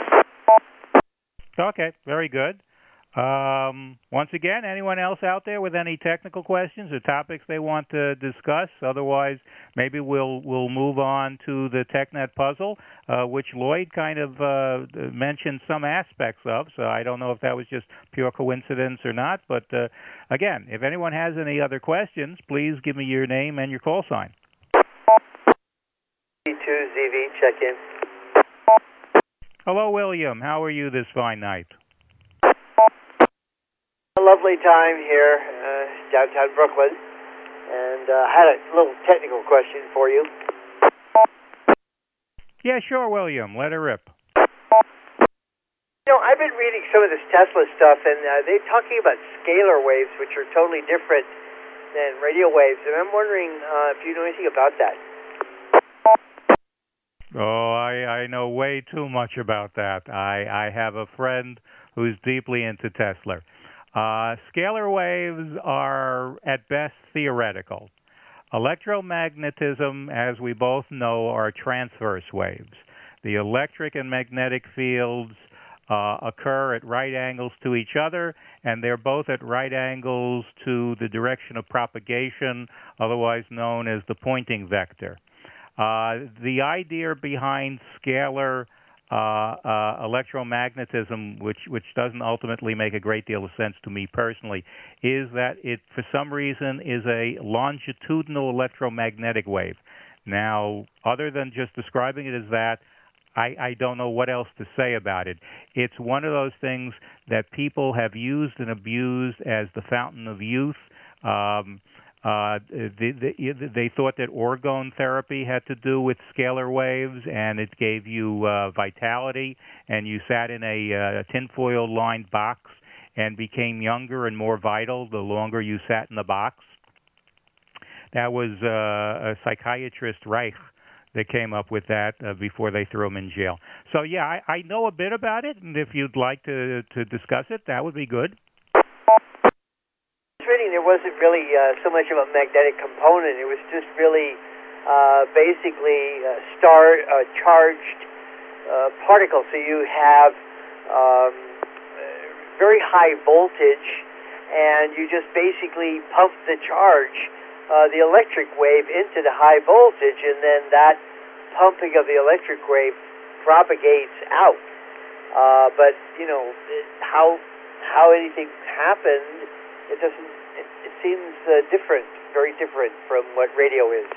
Okay, very good. Once again, anyone else out there with any technical questions or topics they want to discuss? Otherwise, maybe we'll move on to the TechNet puzzle, which Lloyd kind of mentioned some aspects of. So I don't know if that was just pure coincidence or not. But again, if anyone has any other questions, please give me your name and your call sign. Z2ZV, check in. Hello, William. How are you this fine night? A lovely time here, downtown Brooklyn, and had a little technical question for you. Yeah, sure, William. Let her rip. You know, I've been reading some of this Tesla stuff, and they're talking about scalar waves, which are totally different than radio waves, and I'm wondering if you know anything about that. Oh, I know way too much about that. I have a friend who's deeply into Tesla. Scalar waves are at best theoretical. Electromagnetism, as we both know, are transverse waves. The electric and magnetic fields occur at right angles to each other, and they're both at right angles to the direction of propagation, otherwise known as the Poynting vector. The idea behind scalar electromagnetism, which doesn't ultimately make a great deal of sense to me personally, is that it, for some reason, is a longitudinal electromagnetic wave. Now, other than just describing it as that, I don't know what else to say about it. It's one of those things that people have used and abused as the fountain of youth. They thought that orgone therapy had to do with scalar waves, and it gave you vitality, and you sat in a tinfoil-lined box and became younger and more vital the longer you sat in the box. That was a psychiatrist, Reich, that came up with that before they threw him in jail. So, yeah, I know a bit about it, and if you'd like to discuss it, that would be good. Reading, there wasn't really so much of a magnetic component. It was just really basically charged particles. So you have very high voltage, and you just basically pump the charge, the electric wave, into the high voltage, and then that pumping of the electric wave propagates out. But you know how anything happened, it doesn't. It seems different, very different from what radio is.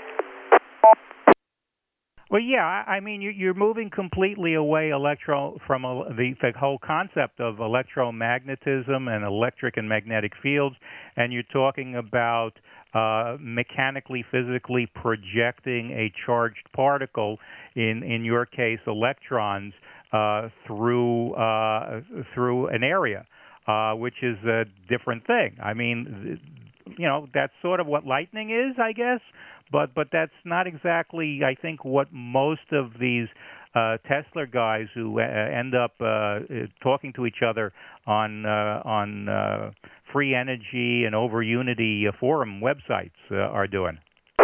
Well, yeah, I mean, you're moving completely away from the whole concept of electromagnetism and electric and magnetic fields, and you're talking about mechanically, physically projecting a charged particle, in your case, electrons, through an area. Which is a different thing. I mean, you know, that's sort of what lightning is, I guess, but that's not exactly, I think, what most of these Tesla guys who end up talking to each other on free energy and over unity forum websites are doing.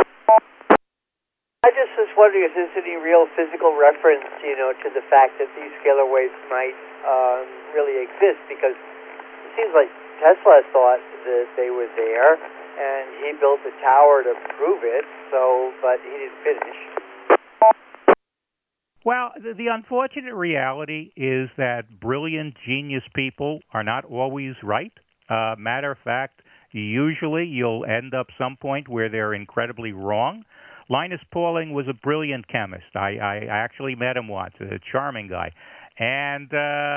I just was wondering if there's any real physical reference, you know, to the fact that these scalar waves might really exist, because seems like Tesla thought that they were there, and he built a tower to prove it. But he didn't finish. Well, the unfortunate reality is that brilliant, genius people are not always right. Matter of fact, usually you'll end up some point where they're incredibly wrong. Linus Pauling was a brilliant chemist. I actually met him once, a charming guy. And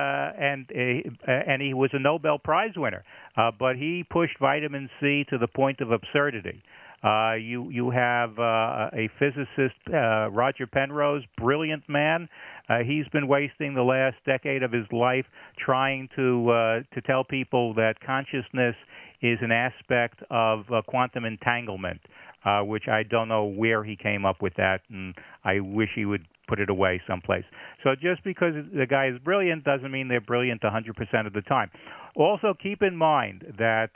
he was a Nobel Prize winner, but he pushed vitamin C to the point of absurdity. You have a physicist, Roger Penrose, brilliant man. He's been wasting the last decade of his life trying to tell people that consciousness is an aspect of quantum entanglement, which I don't know where he came up with that, and I wish he would put it away someplace. So just because the guy is brilliant doesn't mean they're brilliant 100% of the time. Also, keep in mind that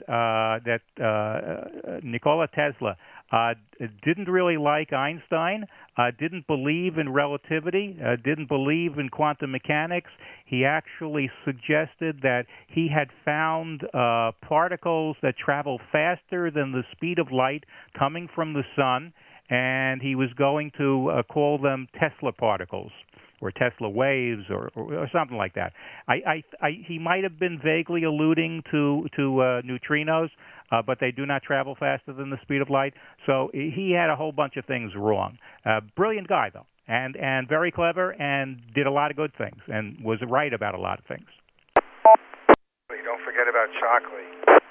Nikola Tesla didn't really like Einstein, didn't believe in relativity, didn't believe in quantum mechanics. He actually suggested that he had found particles that travel faster than the speed of light coming from the sun, and he was going to call them Tesla particles or Tesla waves or something like that. He might have been vaguely alluding to neutrinos, but they do not travel faster than the speed of light. So he had a whole bunch of things wrong. Brilliant guy, though, and very clever, and did a lot of good things, and was right about a lot of things. Don't forget about Shockley.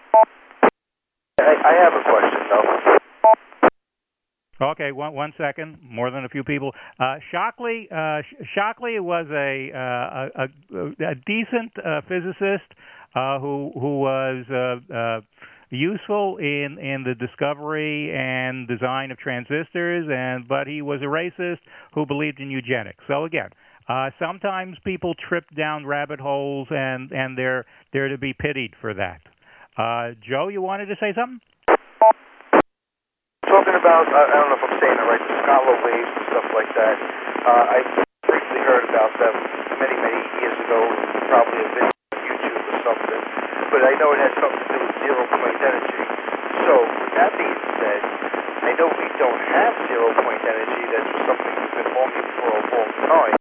I have a question, though. Okay, one second. More than a few people. Shockley was a decent physicist who was useful in the discovery and design of transistors, but he was a racist who believed in eugenics. So again, sometimes people trip down rabbit holes, and they're to be pitied for that. Joe, you wanted to say something? Talking about, I don't know if I'm saying it right, the Scholar waves and stuff like that. I briefly heard about them many years ago, probably a video on YouTube or something, but I know it had something to do with zero-point energy. So, with that being said, I know we don't have zero-point energy. That's something we've been longing for a long time.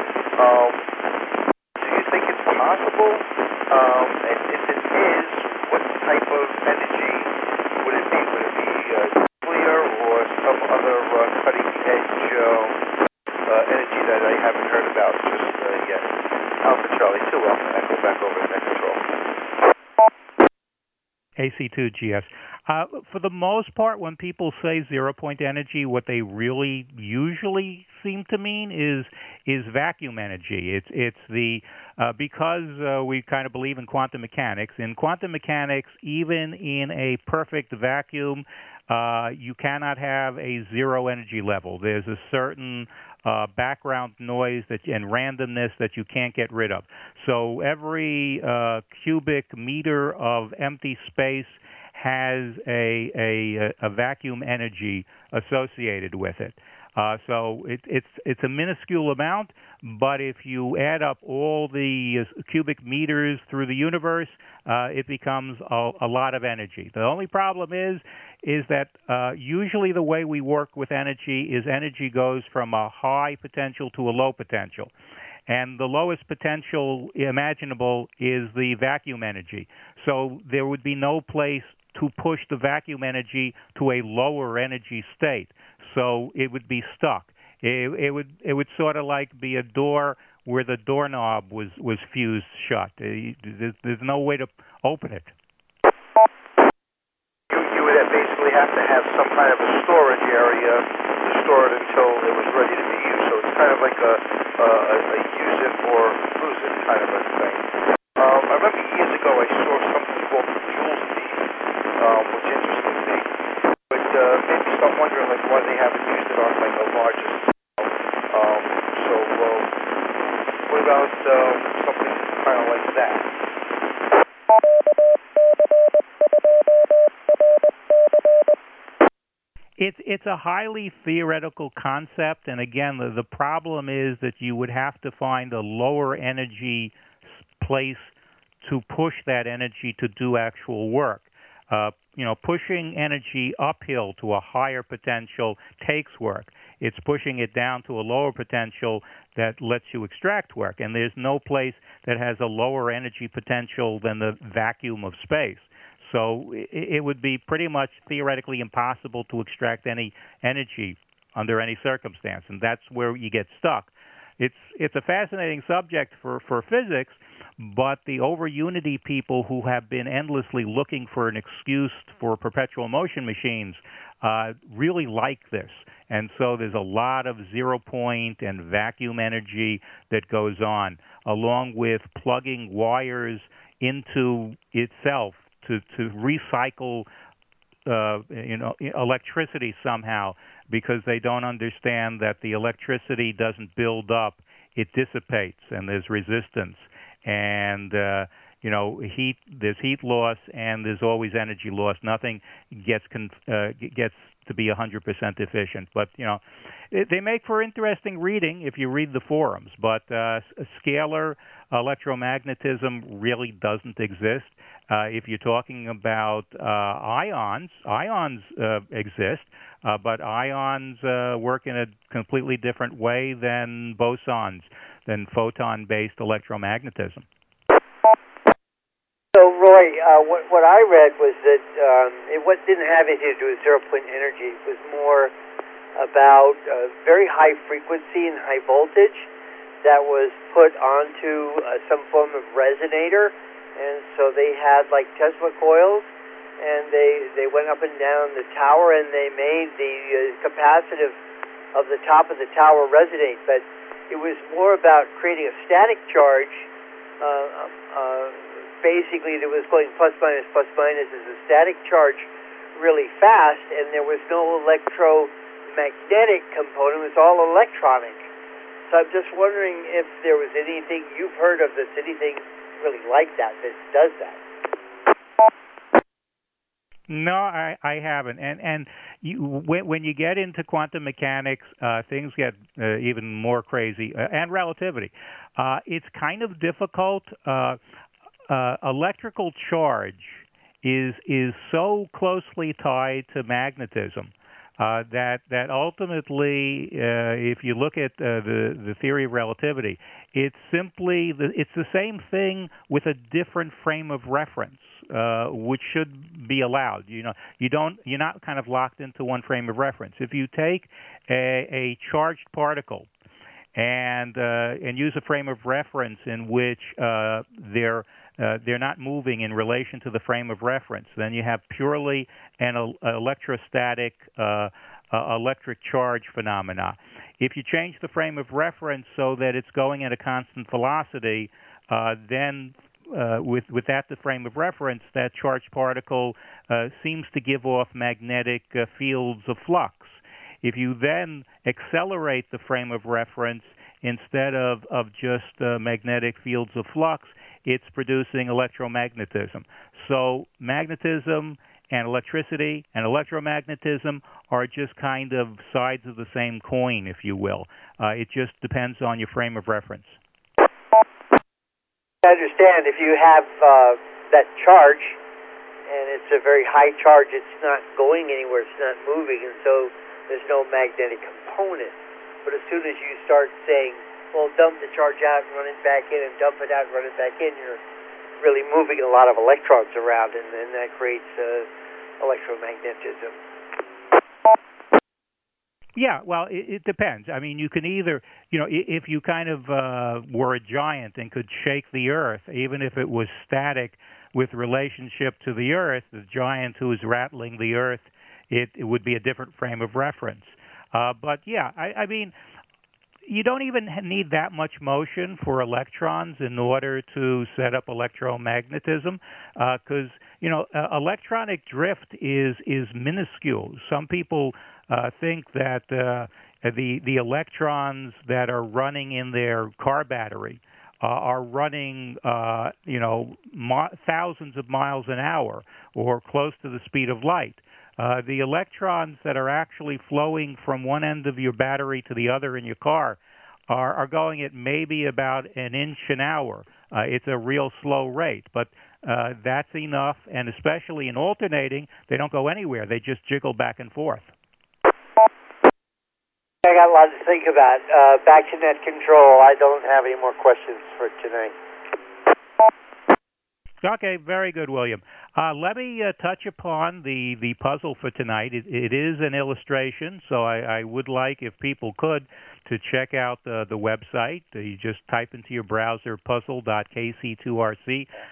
Do you think it's possible? And if it is, what type of energy would it be? Would it be or some other cutting-edge energy that I haven't heard about just yet? Alpha Charlie 2, I'm going to go back over to net control. AC2GS. For the most part, when people say zero-point energy, what they really usually seem to mean is vacuum energy. It's the because we kind of believe in quantum mechanics. In quantum mechanics, even in a perfect vacuum, you cannot have a zero energy level. There's a certain background noise and randomness that you can't get rid of. So every cubic meter of empty space has a vacuum energy associated with it. So it's a minuscule amount, but if you add up all the cubic meters through the universe, it becomes a lot of energy. The only problem is that usually the way we work with energy is energy goes from a high potential to a low potential. And the lowest potential imaginable is the vacuum energy. So there would be no place to push the vacuum energy to a lower energy state. So it would be stuck. It would sort of like be a door where the doorknob was fused shut. There's no way to open it. You would basically have to have some kind of a storage area to store it until it was ready to be used. So it's kind of like a use it or lose it kind of a thing. I remember years ago I saw something called the Joule Thief, which interested me. But made me start wondering like why they haven't used it on like a larger scale. So what about something kind of like that? It's a highly theoretical concept, and again, the problem is that you would have to find a lower energy place to push that energy to do actual work. Pushing energy uphill to a higher potential takes work. It's pushing it down to a lower potential that lets you extract work, and there's no place that has a lower energy potential than the vacuum of space. So it would be pretty much theoretically impossible to extract any energy under any circumstance, and that's where you get stuck. It's a fascinating subject for physics, but the over-unity people who have been endlessly looking for an excuse for perpetual motion machines really like this. And so there's a lot of zero point and vacuum energy that goes on, along with plugging wires into itself to recycle electricity somehow, because they don't understand that the electricity doesn't build up, it dissipates, and there's resistance. And there's heat loss, and there's always energy loss. Nothing gets to be 100% efficient. But they make for interesting reading if you read the forums. But scalar electromagnetism really doesn't exist. If you're talking about ions exist, but ions work in a completely different way than bosons, than photon-based electromagnetism. So, Roy, what I read was that it didn't have anything to do with zero-point energy. It was more about very high frequency and high voltage that was put onto some form of resonator. And so they had like Tesla coils, and they went up and down the tower, and they made the capacitive of the top of the tower resonate. But it was more about creating a static charge. Basically, it was going plus minus as a static charge really fast, and there was no electromagnetic component. It was all electronic. So I'm just wondering if there was anything you've heard of that's anything really like that does that. No, I haven't. And when you get into quantum mechanics, things get even more crazy, and relativity. It's kind of difficult. Electrical charge is so closely tied to magnetism that ultimately, if you look at the theory of relativity, it's the same thing with a different frame of reference, which should be allowed. You're not kind of locked into one frame of reference. If you take a charged particle and use a frame of reference in which they're not moving in relation to the frame of reference, then you have purely an electrostatic electric charge phenomena. If you change the frame of reference so that it's going at a constant velocity, then with that the frame of reference, that charged particle seems to give off magnetic fields of flux. If you then accelerate the frame of reference, instead of just magnetic fields of flux, it's producing electromagnetism. So magnetism and electricity and electromagnetism are just kind of sides of the same coin, if you will. It just depends on your frame of reference. I understand if you have that charge, and it's a very high charge, it's not going anywhere, it's not moving, and so there's no magnetic component. But as soon as you start saying, well, dump the charge out and run it back in, and dump it out and run it back in, you're really moving a lot of electrons around, and then that creates electromagnetism. Yeah, well, it depends. I mean, you can either, if you kind of were a giant and could shake the Earth, even if it was static with relationship to the Earth, the giant who is rattling the Earth, it would be a different frame of reference. But yeah, I mean, you don't even need that much motion for electrons in order to set up electromagnetism, because electronic drift is minuscule. Some people think that the electrons that are running in their car battery are running thousands of miles an hour or close to the speed of light. The electrons that are actually flowing from one end of your battery to the other in your car are going at maybe about an inch an hour. It's a real slow rate, but that's enough, and especially in alternating, they don't go anywhere. They just jiggle back and forth. I got a lot to think about. Back to net control. I don't have any more questions for tonight. Okay, very good, William. Let me touch upon the puzzle for tonight. It is an illustration, so I would like, if people could, to check out the website. You just type into your browser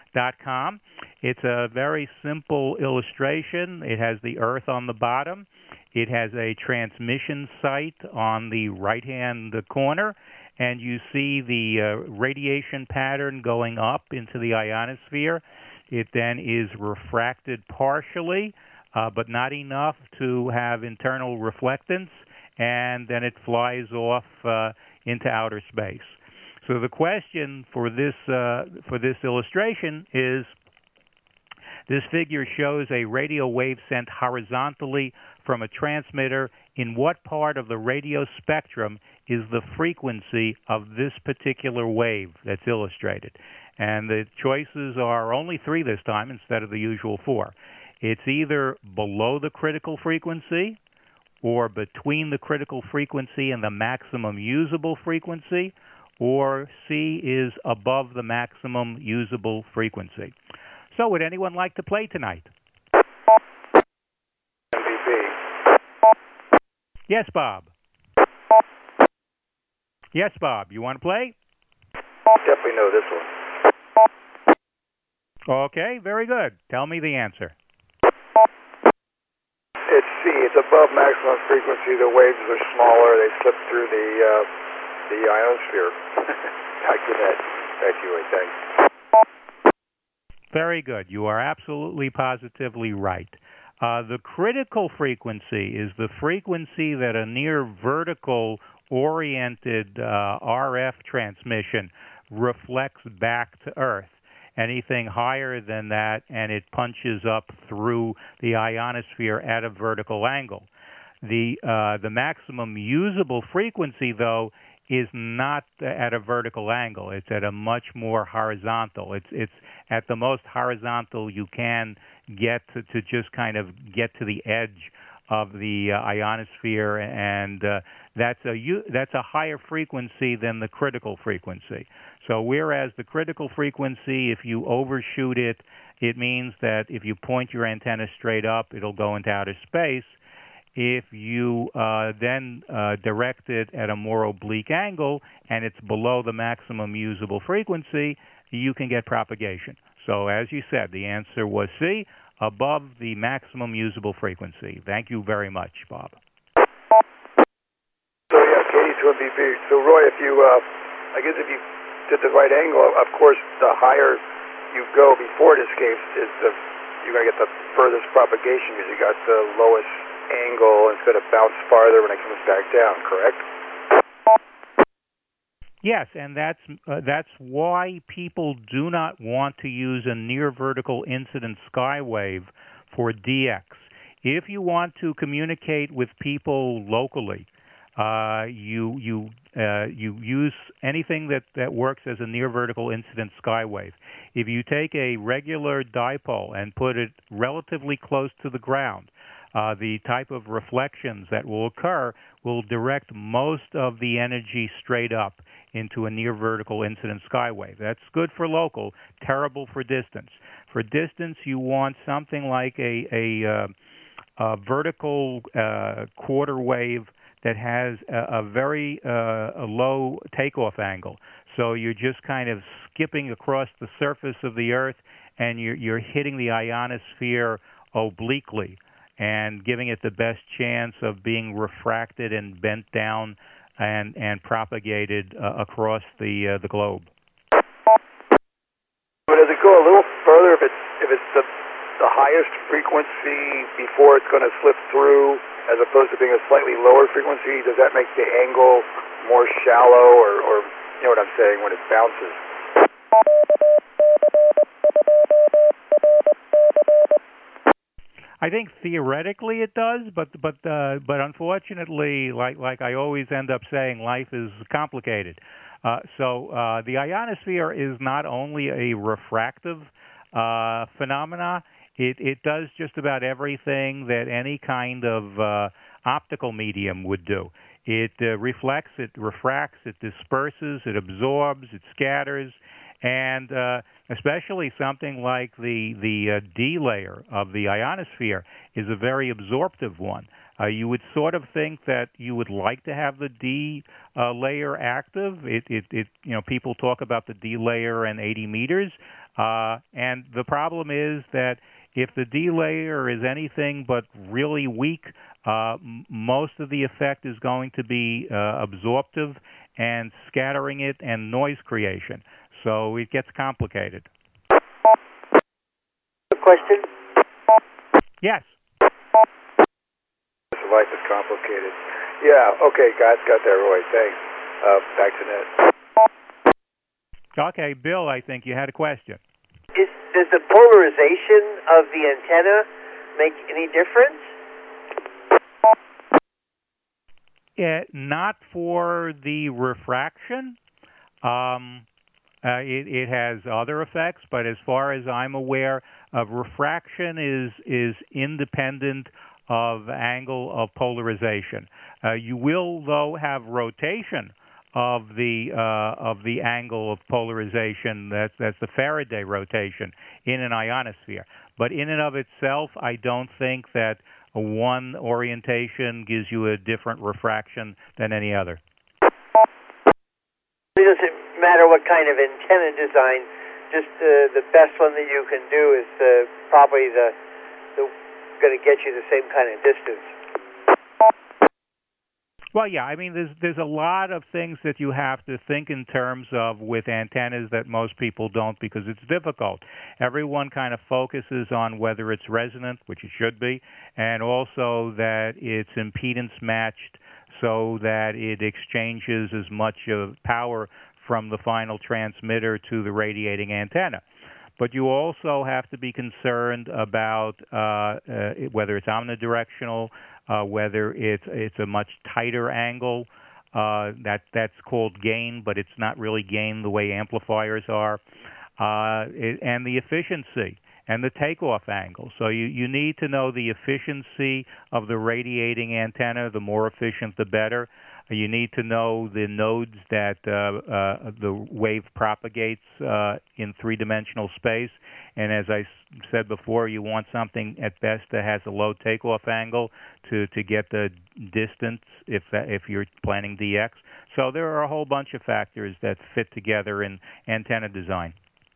puzzle.kc2rc.com. It's a very simple illustration. It has the Earth on the bottom. It has a transmission site on the right-hand corner, and you see the radiation pattern going up into the ionosphere. It then is refracted partially, but not enough to have internal reflectance, and then it flies off into outer space. So the question for this illustration is, this figure shows a radio wave sent horizontally from a transmitter. In what part of the radio spectrum is the frequency of this particular wave that's illustrated? And the choices are only 3 this time instead of the usual 4. It's either below the critical frequency, or between the critical frequency and the maximum usable frequency, or C is above the maximum usable frequency. So would anyone like to play tonight? MVP. Yes, Bob. Yes, Bob. You want to play? Definitely know this one. Okay, very good. Tell me the answer. It's C. It's above maximum frequency. The waves are smaller. They slip through the ionosphere. Back to that. Back to you, thanks. Very good. You are absolutely positively right. The critical frequency is the frequency that a near vertical oriented RF transmission reflects back to Earth. Anything higher than that, and it punches up through the ionosphere at a vertical angle. The maximum usable frequency, though, is not at a vertical angle. It's at a much more horizontal. It's at the most horizontal you can get to just kind of get to the edge of the ionosphere, and that's a higher frequency than the critical frequency. So whereas the critical frequency, if you overshoot it, it means that if you point your antenna straight up, it'll go into outer space. If you then direct it at a more oblique angle and it's below the maximum usable frequency, you can get propagation. So as you said, the answer was C, above the maximum usable frequency. Thank you very much, Bob. So yeah, Katie to MVP. So Roy, if you, I guess if you did the right angle, of course, the higher you go before it escapes, you're going to get the furthest propagation because you got the lowest angle, and it's going to bounce farther when it comes back down, correct? Yes, and that's why people do not want to use a near vertical incident skywave for DX. If you want to communicate with people locally, you use anything that works as a near vertical incident skywave. If you take a regular dipole and put it relatively close to the ground, the type of reflections that will occur will direct most of the energy straight up into a near vertical incident skywave. That's good for local, terrible for distance. For distance, you want something like a vertical quarter wave that has a very low takeoff angle. So you're just kind of skipping across the surface of the Earth, and you're hitting the ionosphere obliquely and giving it the best chance of being refracted and bent down and propagated across the globe. But does it go a little further if it's the highest frequency before it's going to slip through, as opposed to being a slightly lower frequency? Does that make the angle more shallow, or you know what I'm saying, when it bounces? I think theoretically it does, but unfortunately, like I always end up saying, life is complicated. So the ionosphere is not only a refractive phenomena. It does just about everything that any kind of optical medium would do. It reflects, it refracts, it disperses, it absorbs, it scatters, and especially something like the D layer of the ionosphere is a very absorptive one. You would sort of think that you would like to have the D layer active. People talk about the D layer and 80 meters, and the problem is that If the D layer is anything but really weak, most of the effect is going to be absorptive and scattering it and noise creation. So it gets complicated. Question? Yes. Life is complicated. Yeah, okay, got that, Roy. Thanks. Back to Ned. Okay, Bill, I think you had a question. Does the polarization of the antenna make any difference? Not for the refraction. It has other effects, but as far as I'm aware, refraction is independent of angle of polarization. You will, though, have rotation of the angle of polarization. That's the Faraday rotation in an ionosphere. But in and of itself, I don't think that one orientation gives you a different refraction than any other. It doesn't matter what kind of antenna design. Just the best one that you can do is probably the going to get you the same kind of distance. Well, yeah, I mean, there's a lot of things that you have to think in terms of with antennas that most people don't, because it's difficult. Everyone kind of focuses on whether it's resonant, which it should be, and also that it's impedance matched so that it exchanges as much of power from the final transmitter to the radiating antenna. But you also have to be concerned about whether it's omnidirectional, whether it's a much tighter angle. That's called gain, but it's not really gain the way amplifiers are, and the efficiency and the takeoff angle. So you need to know the efficiency of the radiating antenna. The more efficient, the better. You need to know the nodes that the wave propagates in three-dimensional space. And as I said before, you want something at best that has a low takeoff angle to get the distance if you're planning DX. So there are a whole bunch of factors that fit together in antenna design.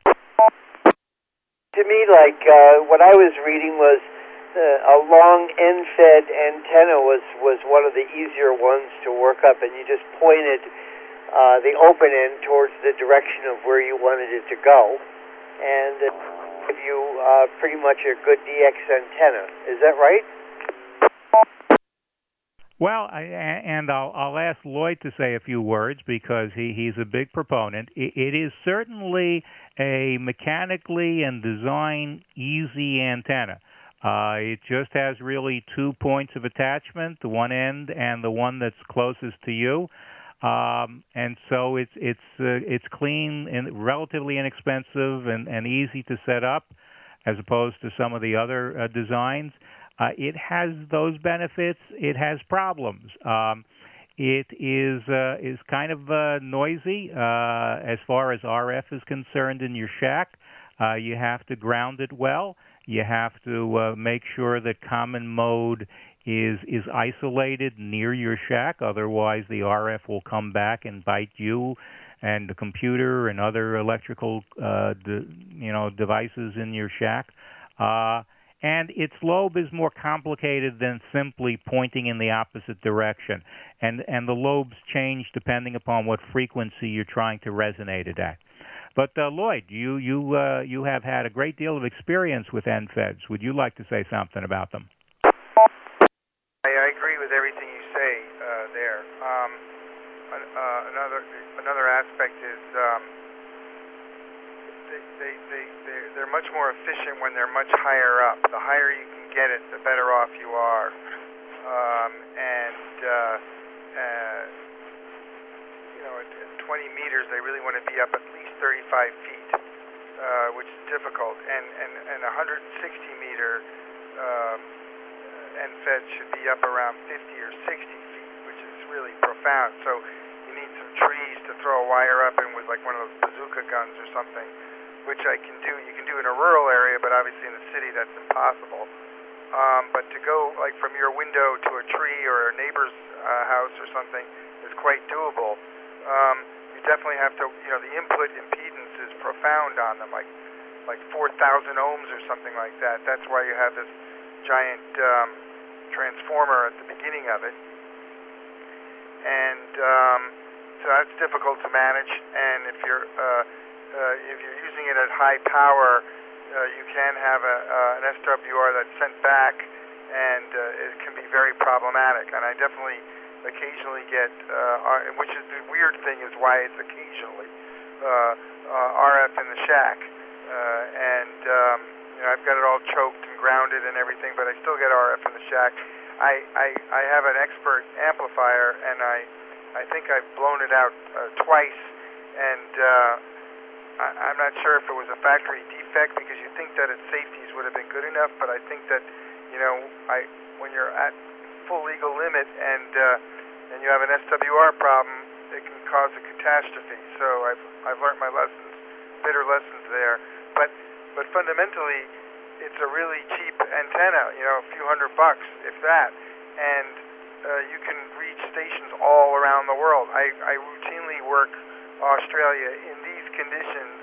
To me, like what I was reading was a long end-fed antenna was one of the easier ones to work up, and you just pointed the open end towards the direction of where you wanted it to go, and give you pretty much a good DX antenna. Is that right? Well, I'll ask Lloyd to say a few words because he's a big proponent. It is certainly a mechanically and design easy antenna. It just has really 2 points of attachment, the one end and the one that's closest to you, and so it's clean and relatively inexpensive and easy to set up, as opposed to some of the other designs. It has those benefits. It has problems. It is kind of noisy as far as RF is concerned in your shack. You have to ground it well. You have to make sure that common mode is isolated near your shack. Otherwise, the RF will come back and bite you and the computer and other electrical devices in your shack. And its lobe is more complicated than simply pointing in the opposite direction. And the lobes change depending upon what frequency you're trying to resonate it at. But Lloyd, you have had a great deal of experience with NFEDs. Would you like to say something about them? I agree with everything you say there. Another aspect is they're much more efficient when they're much higher up. The higher you can get it, the better off you are. 20 meters, they really want to be up at least 35 feet, which is difficult. And 160 meter NFED should be up around 50 or 60 feet, which is really profound. So you need some trees to throw a wire up in with like one of those bazooka guns or something, which I can do. You can do in a rural area, but obviously in the city that's impossible. But to go like from your window to a tree or a neighbor's house or something is quite doable. You definitely have to, the input impedance is profound on them. Like like 4,000 ohms or something like that. That's why you have this giant transformer at the beginning of it. And so that's difficult to manage. And if you're using it at high power, you can have an SWR that's sent back, and it can be very problematic. And I definitely occasionally get, which is the weird thing is why it's occasionally, RF in the shack. I've got it all choked and grounded and everything, but I still get RF in the shack. I have an expert amplifier, and I think I've blown it out twice, and I'm not sure if it was a factory defect, because you think that its safeties would have been good enough, but I think that, when you're at full legal limit and you have an SWR problem, it can cause a catastrophe. So I've learned my lessons, bitter lessons there. But fundamentally, it's a really cheap antenna, a few $100, if that, and you can reach stations all around the world. I routinely work Australia in these conditions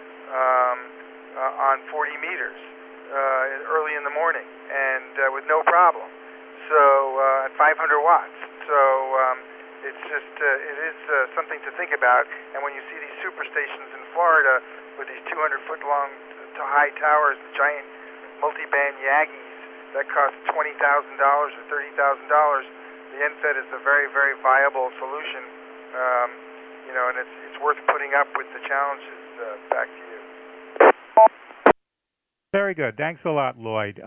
on 40 meters early in the morning, and with no problem. So at 500 watts. So it's just it is something to think about. And when you see these superstations in Florida with these 200-foot long to high towers, giant multi-band Yagis that cost $20,000 or $30,000, the NFET is a very, very viable solution. And it's worth putting up with the challenges. Back to you. Very good. Thanks a lot, Lloyd.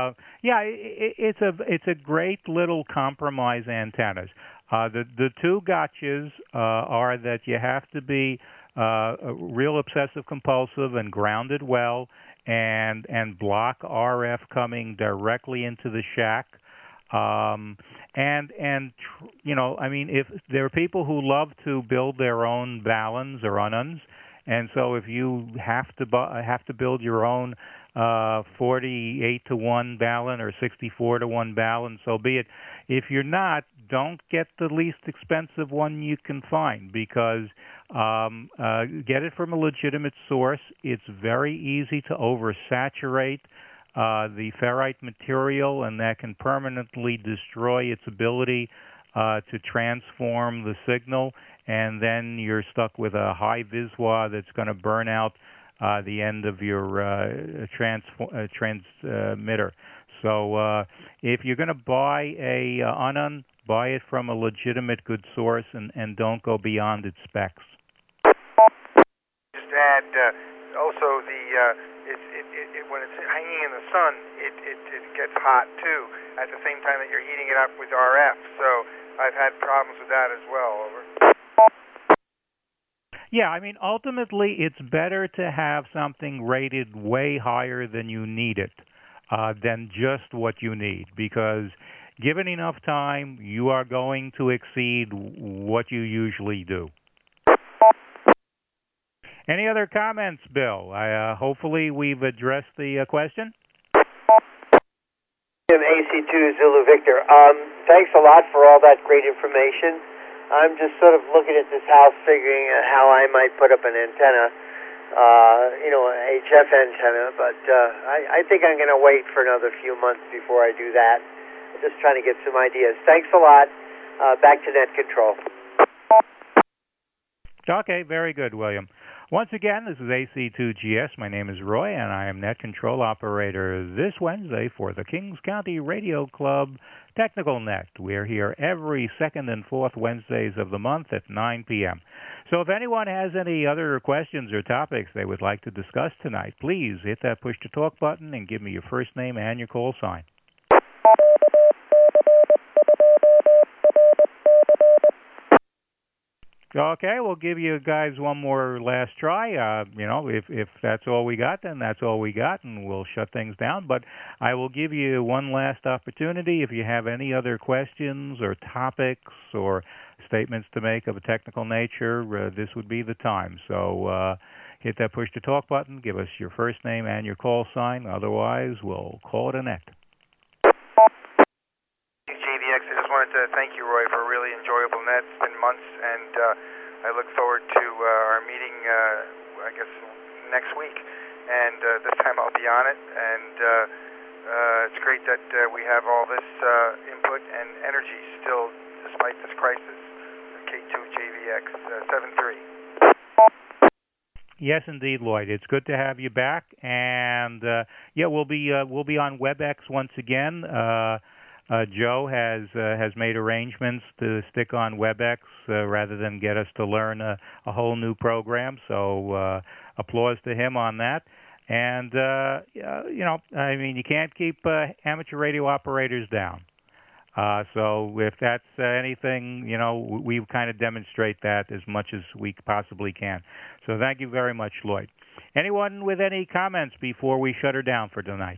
It's a great little compromise antennas. The two gotchas are that you have to be real obsessive compulsive and grounded well, and block RF coming directly into the shack. If there are people who love to build their own balun or ununs, and so if you have to build your own 48-to-1 balun or 64-to-1 balun, so be it. If you're not, don't get the least expensive one you can find, because get it from a legitimate source. It's very easy to oversaturate the ferrite material, and that can permanently destroy its ability to transform the signal, and then you're stuck with a high viswa that's going to burn out the end of your transmitter. So if you're going to buy a unun, buy it from a legitimate good source, and don't go beyond its specs. Just add also when it's hanging in the sun, it gets hot too at the same time that you're heating it up with RF. So I've had problems with that as well. Over. Yeah, ultimately it's better to have something rated way higher than you need it than just what you need, because given enough time, you are going to exceed what you usually do. Any other comments, Bill? Hopefully we've addressed the question. AC2 Zulu Victor. Thanks a lot for all that great information. I'm just sort of looking at this house, figuring out how I might put up an antenna, an HF antenna, but I think I'm going to wait for another few months before I do that. I'm just trying to get some ideas. Thanks a lot. Back to Net Control. Okay, very good, William. Once again, this is AC2GS. My name is Roy, and I am Net Control Operator this Wednesday for the Kings County Radio Club Technical Net. We're here every second and fourth Wednesdays of the month at 9 p.m. So if anyone has any other questions or topics they would like to discuss tonight, please hit that push-to-talk button and give me your first name and your call sign. Okay, we'll give you guys one more last try. If that's all we got, then that's all we got, and we'll shut things down. But I will give you one last opportunity. If you have any other questions or topics or statements to make of a technical nature, this would be the time. So hit that push-to-talk button, give us your first name and your call sign. Otherwise, we'll call it a net. JVX, I just wanted to thank you, Roy, for a really enjoyable net. It's been months, and I look forward to our meeting, I guess, next week. and this time I'll be on it, and it's great that we have all this input and energy still, despite this crisis. K2JVX 73. Yes, indeed, Lloyd. It's good to have you back, and we'll be on WebEx once again. Joe has made arrangements to stick on WebEx rather than get us to learn a whole new program. So applause to him on that. And you can't keep amateur radio operators down. So if that's anything, we kind of demonstrate that as much as we possibly can. So thank you very much, Lloyd. Anyone with any comments before we shut her down for tonight?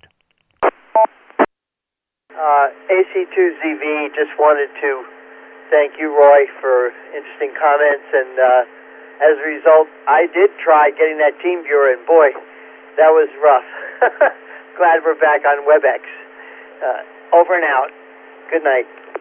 AC2ZV just wanted to thank you, Roy, for interesting comments. And as a result, I did try getting that Team Viewer, and boy, that was rough. Glad we're back on WebEx. Over and out. Good night.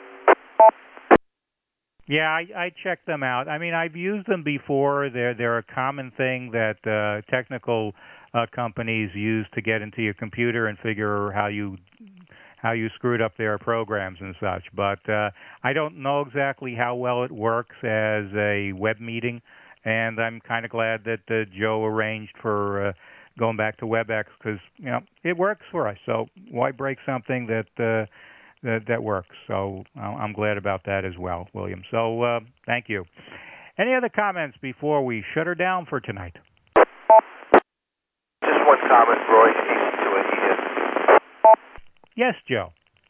Yeah, I checked them out. I mean, I've used them before. They're a common thing that technical companies use to get into your computer and figure how you screwed up their programs and such. But I don't know exactly how well it works as a web meeting, and I'm kind of glad that Joe arranged for going back to WebEx because it works for us. So why break something that works? So I'm glad about that as well, William. So thank you. Any other comments before we shut her down for tonight? Just one comment, Roy. AC2AE. Yes, Joe.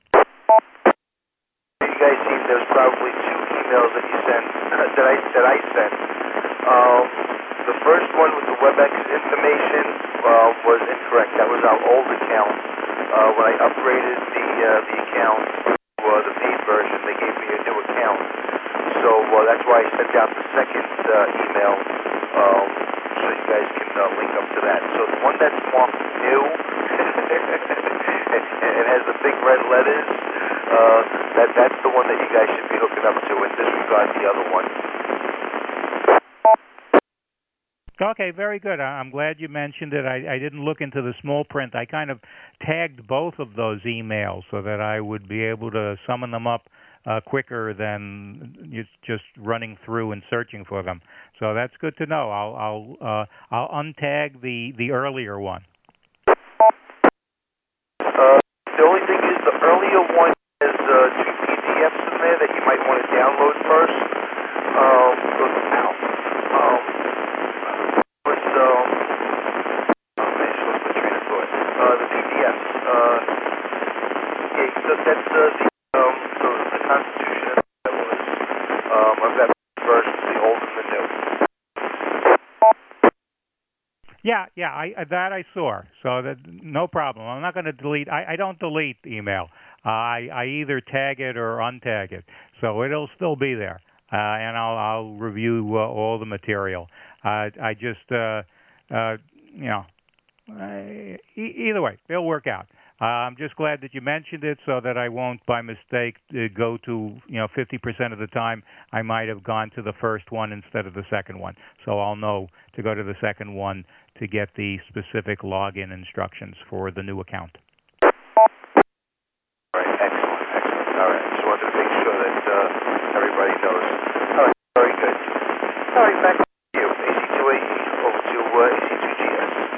You guys seen there's probably 2 emails that you sent that I sent. The first one with the WebEx information was incorrect. That was our old account. When I upgraded the account to the paid version, they gave me a new account. So that's why I sent out the second email, so you guys can link up to that. So the one that's marked new and has the big red letters, that's the one that you guys should be hooking up to, and disregard the other one. Okay, very good. I'm glad you mentioned it. I didn't look into the small print. I kind of tagged both of those emails so that I would be able to summon them up quicker than just running through and searching for them. So that's good to know. I'll untag the earlier one. The only thing is the earlier one has 2 PDFs in there that you might want to download first. The PDFs. That's the Constitution of that version, the old and the new. Yeah, that I saw. So that no problem. I'm not going to delete. I don't delete email. I either tag it or untag it, so it'll still be there, and I'll review all the material. I just either way, it'll work out. I'm just glad that you mentioned it so that I won't, by mistake, go to 50% of the time I might have gone to the first one instead of the second one. So I'll know to go to the second one to get the specific login instructions for the new account. All right, excellent. All right, just wanted to make sure that everybody knows. All right, very good. All right, back to you, AC2AE, over to AC2GS.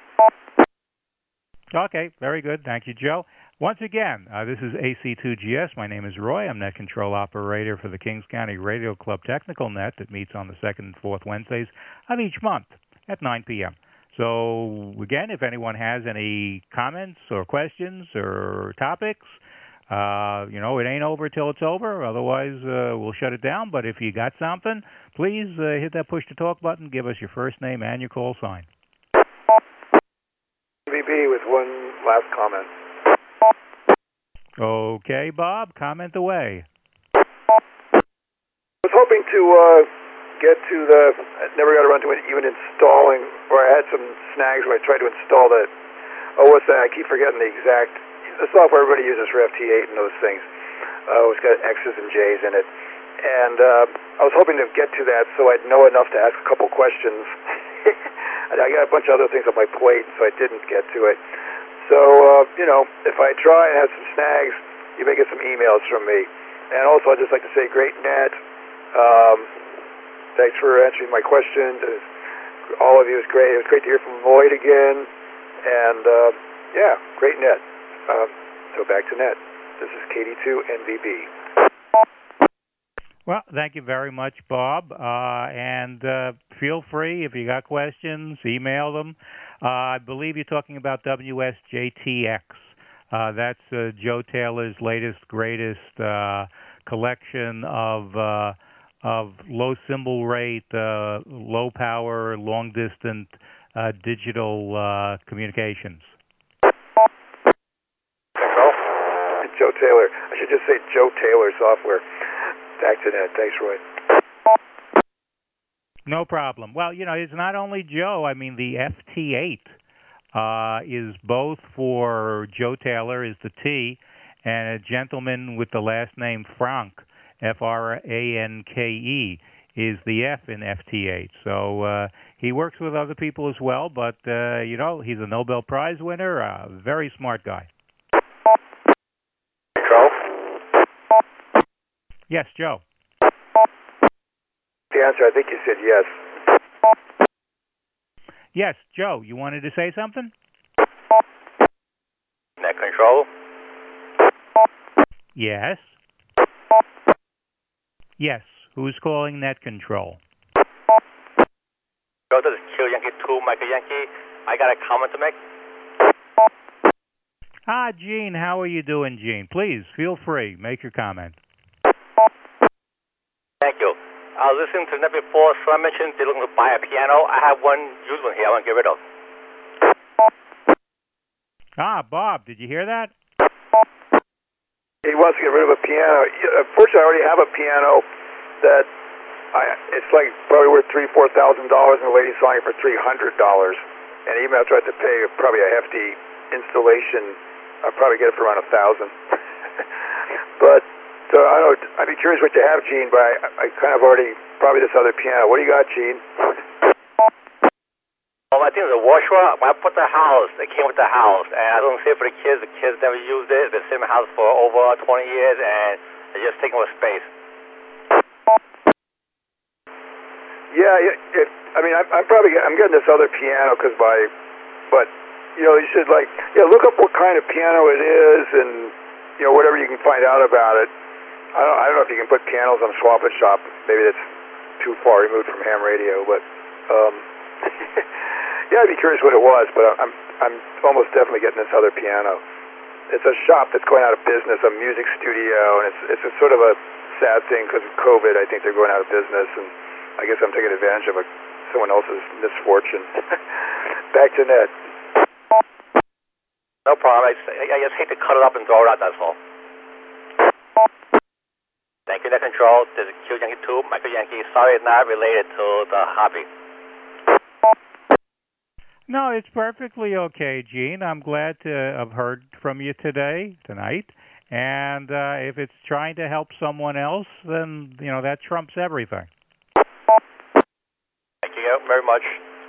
Okay, very good. Thank you, Joe. Once again, this is AC2GS. My name is Roy. I'm Net Control Operator for the Kings County Radio Club Technical Net that meets on the 2nd and 4th Wednesdays of each month at 9 p.m. So, again, if anyone has any comments or questions or topics, it ain't over till it's over. Otherwise, we'll shut it down. But if you got something, please hit that push-to-talk button. Give us your first name and your call sign. VB with one last comment. Okay, Bob, comment away. I was hoping to get to I never got around to even installing, or I had some snags when I tried to install what's that? I keep forgetting the software everybody uses for FT8 and those things. It's got X's and J's in it. And I was hoping to get to that so I'd know enough to ask a couple questions. I got a bunch of other things on my plate, so I didn't get to it. So, if I try and have some snags, you may get some emails from me. And also, I'd just like to say, great net. Thanks for answering my questions. All of you is great. It was great to hear from Lloyd again. And, great net. So back to net. This is KD2NVB. Well, thank you very much, Bob. And feel free, if you got questions, email them. I believe you're talking about WSJTX. That's Joe Taylor's latest, greatest collection of low symbol rate, low power, long distance digital communications. Joe Taylor. I should just say Joe Taylor Software. Back to that. Thanks, Roy. No problem. Well, it's not only Joe. I mean, the FT8 is both for Joe Taylor, is the T, and a gentleman with the last name Franke, Franke, is the F in FT8. So he works with other people as well, but, he's a Nobel Prize winner, a very smart guy. Control? Yes, Joe. The answer, I think you said yes. Yes, Joe, you wanted to say something? Net control? Yes. Yes. Who's calling net control? Go to the Q Yankee 2, Michael Yankee. I got a comment to make. Gene, how are you doing, Gene? Please, feel free. Make your comment. Thank you. I was listening to that before. Someone mentioned they're looking to buy a piano. I have one used one here I want to get rid of. Bob, did you hear that? He wants to get rid of a piano. Unfortunately, I already have a piano that it's like probably worth $3,000-4,000, and the lady's selling it for $300. And even after I have to pay probably a hefty installation, I'll probably get it for around $1,000. But so I don't. I'd be curious what you have, Gene. But I kind of already probably this other piano. What do you got, Gene? Well, I think the washer. When I put the house, it came with the house, and I don't see it for the kids. The kids never used it. They've been sitting in the house for over 20 years, and they're just taking up space. Yeah. I'm getting this other piano but you should look up what kind of piano it is, and whatever you can find out about it. I don't know if you can put pianos on a Swap and Shop. Maybe that's too far removed from ham radio, but I'd be curious what it was. But I'm almost definitely getting this other piano. It's a shop that's going out of business, a music studio, and it's a sort of a sad thing because of COVID. I think they're going out of business, and I guess I'm taking advantage of someone else's misfortune. Back to net. No problem. I just hate to cut it up and throw it out, that's all. Thank you, net control. This is Q Yankee 2, Michael Yankee. Sorry it's not related to the hobby. No, it's perfectly okay, Gene. I'm glad to have heard from you tonight. And if it's trying to help someone else, then, that trumps everything. Thank you very much.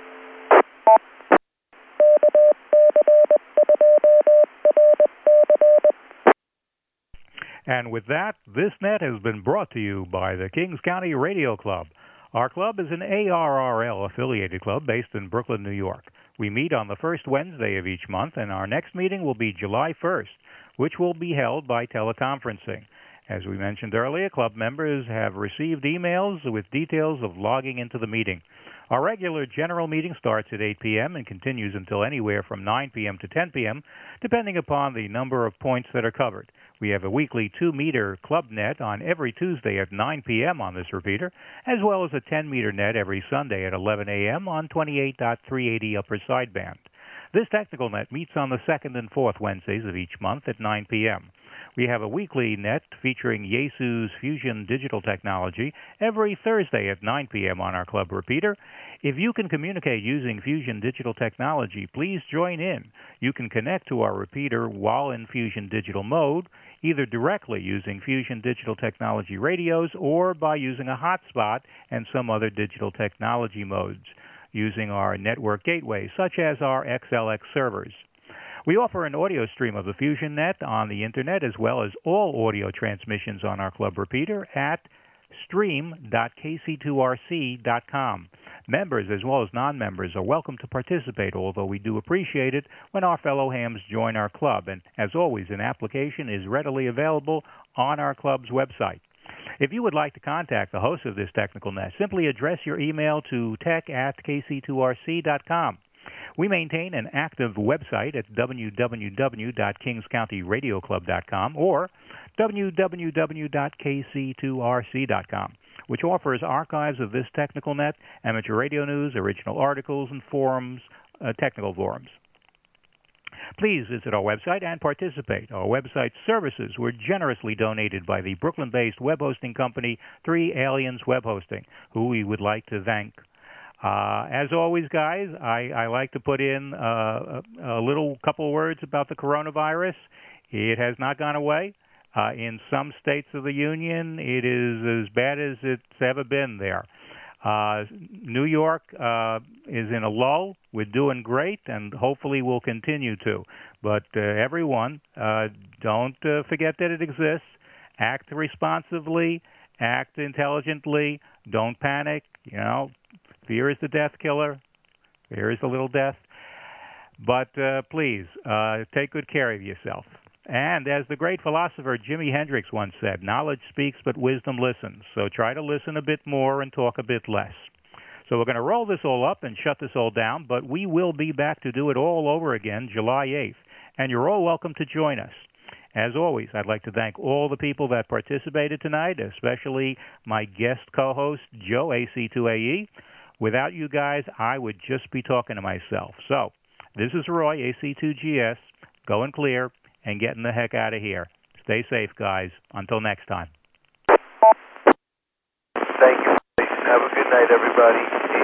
And with that, this net has been brought to you by the Kings County Radio Club. Our club is an ARRL-affiliated club based in Brooklyn, New York. We meet on the first Wednesday of each month, and our next meeting will be July 1st, which will be held by teleconferencing. As we mentioned earlier, club members have received emails with details of logging into the meeting. Our regular general meeting starts at 8 p.m. and continues until anywhere from 9 p.m. to 10 p.m., depending upon the number of points that are covered. We have a weekly 2-meter club net on every Tuesday at 9 p.m. on this repeater, as well as a 10-meter net every Sunday at 11 a.m. on 28.380 upper sideband. This technical net meets on the second and fourth Wednesdays of each month at 9 p.m. We have a weekly net featuring Yaesu's Fusion Digital Technology every Thursday at 9 p.m. on our club repeater. If you can communicate using Fusion Digital Technology, please join in. You can connect to our repeater while in Fusion Digital mode, either directly using Fusion Digital Technology radios or by using a hotspot and some other digital technology modes. using our network gateways, such as our XLX servers. We offer an audio stream of the FusionNet on the Internet, as well as all audio transmissions on our club repeater at stream.kc2rc.com. Members as well as non-members are welcome to participate, although we do appreciate it when our fellow hams join our club. And as always, an application is readily available on our club's website. If you would like to contact the host of this technical net, simply address your email to tech@kc2rc.com. We maintain an active website at www.kingscountyradioclub.com or www.kc2rc.com, which offers archives of this technical net, amateur radio news, original articles, and forums, technical forums. Please visit our website and participate. Our website services were generously donated by the Brooklyn-based web hosting company 3 Aliens Web Hosting, who we would like to thank. As always, guys, I like to put in a little couple words about the coronavirus. It has not gone away. In some states of the Union, it is as bad as it's ever been there. New York is in a lull. We're doing great, and hopefully we'll continue to. But everyone, don't forget that it exists. Act responsibly. Act intelligently. Don't panic. You know, fear is the death killer. Fear is a little death. But please, take good care of yourself. And as the great philosopher Jimi Hendrix once said, knowledge speaks but wisdom listens. So try to listen a bit more and talk a bit less. So we're going to roll this all up and shut this all down, but we will be back to do it all over again July 8th. And you're all welcome to join us. As always, I'd like to thank all the people that participated tonight, especially my guest co-host, Joe, AC2AE. Without you guys, I would just be talking to myself. So this is Roy, AC2GS, going clear and getting the heck out of here. Stay safe, guys. Until next time. Thank you. Have a good night, everybody.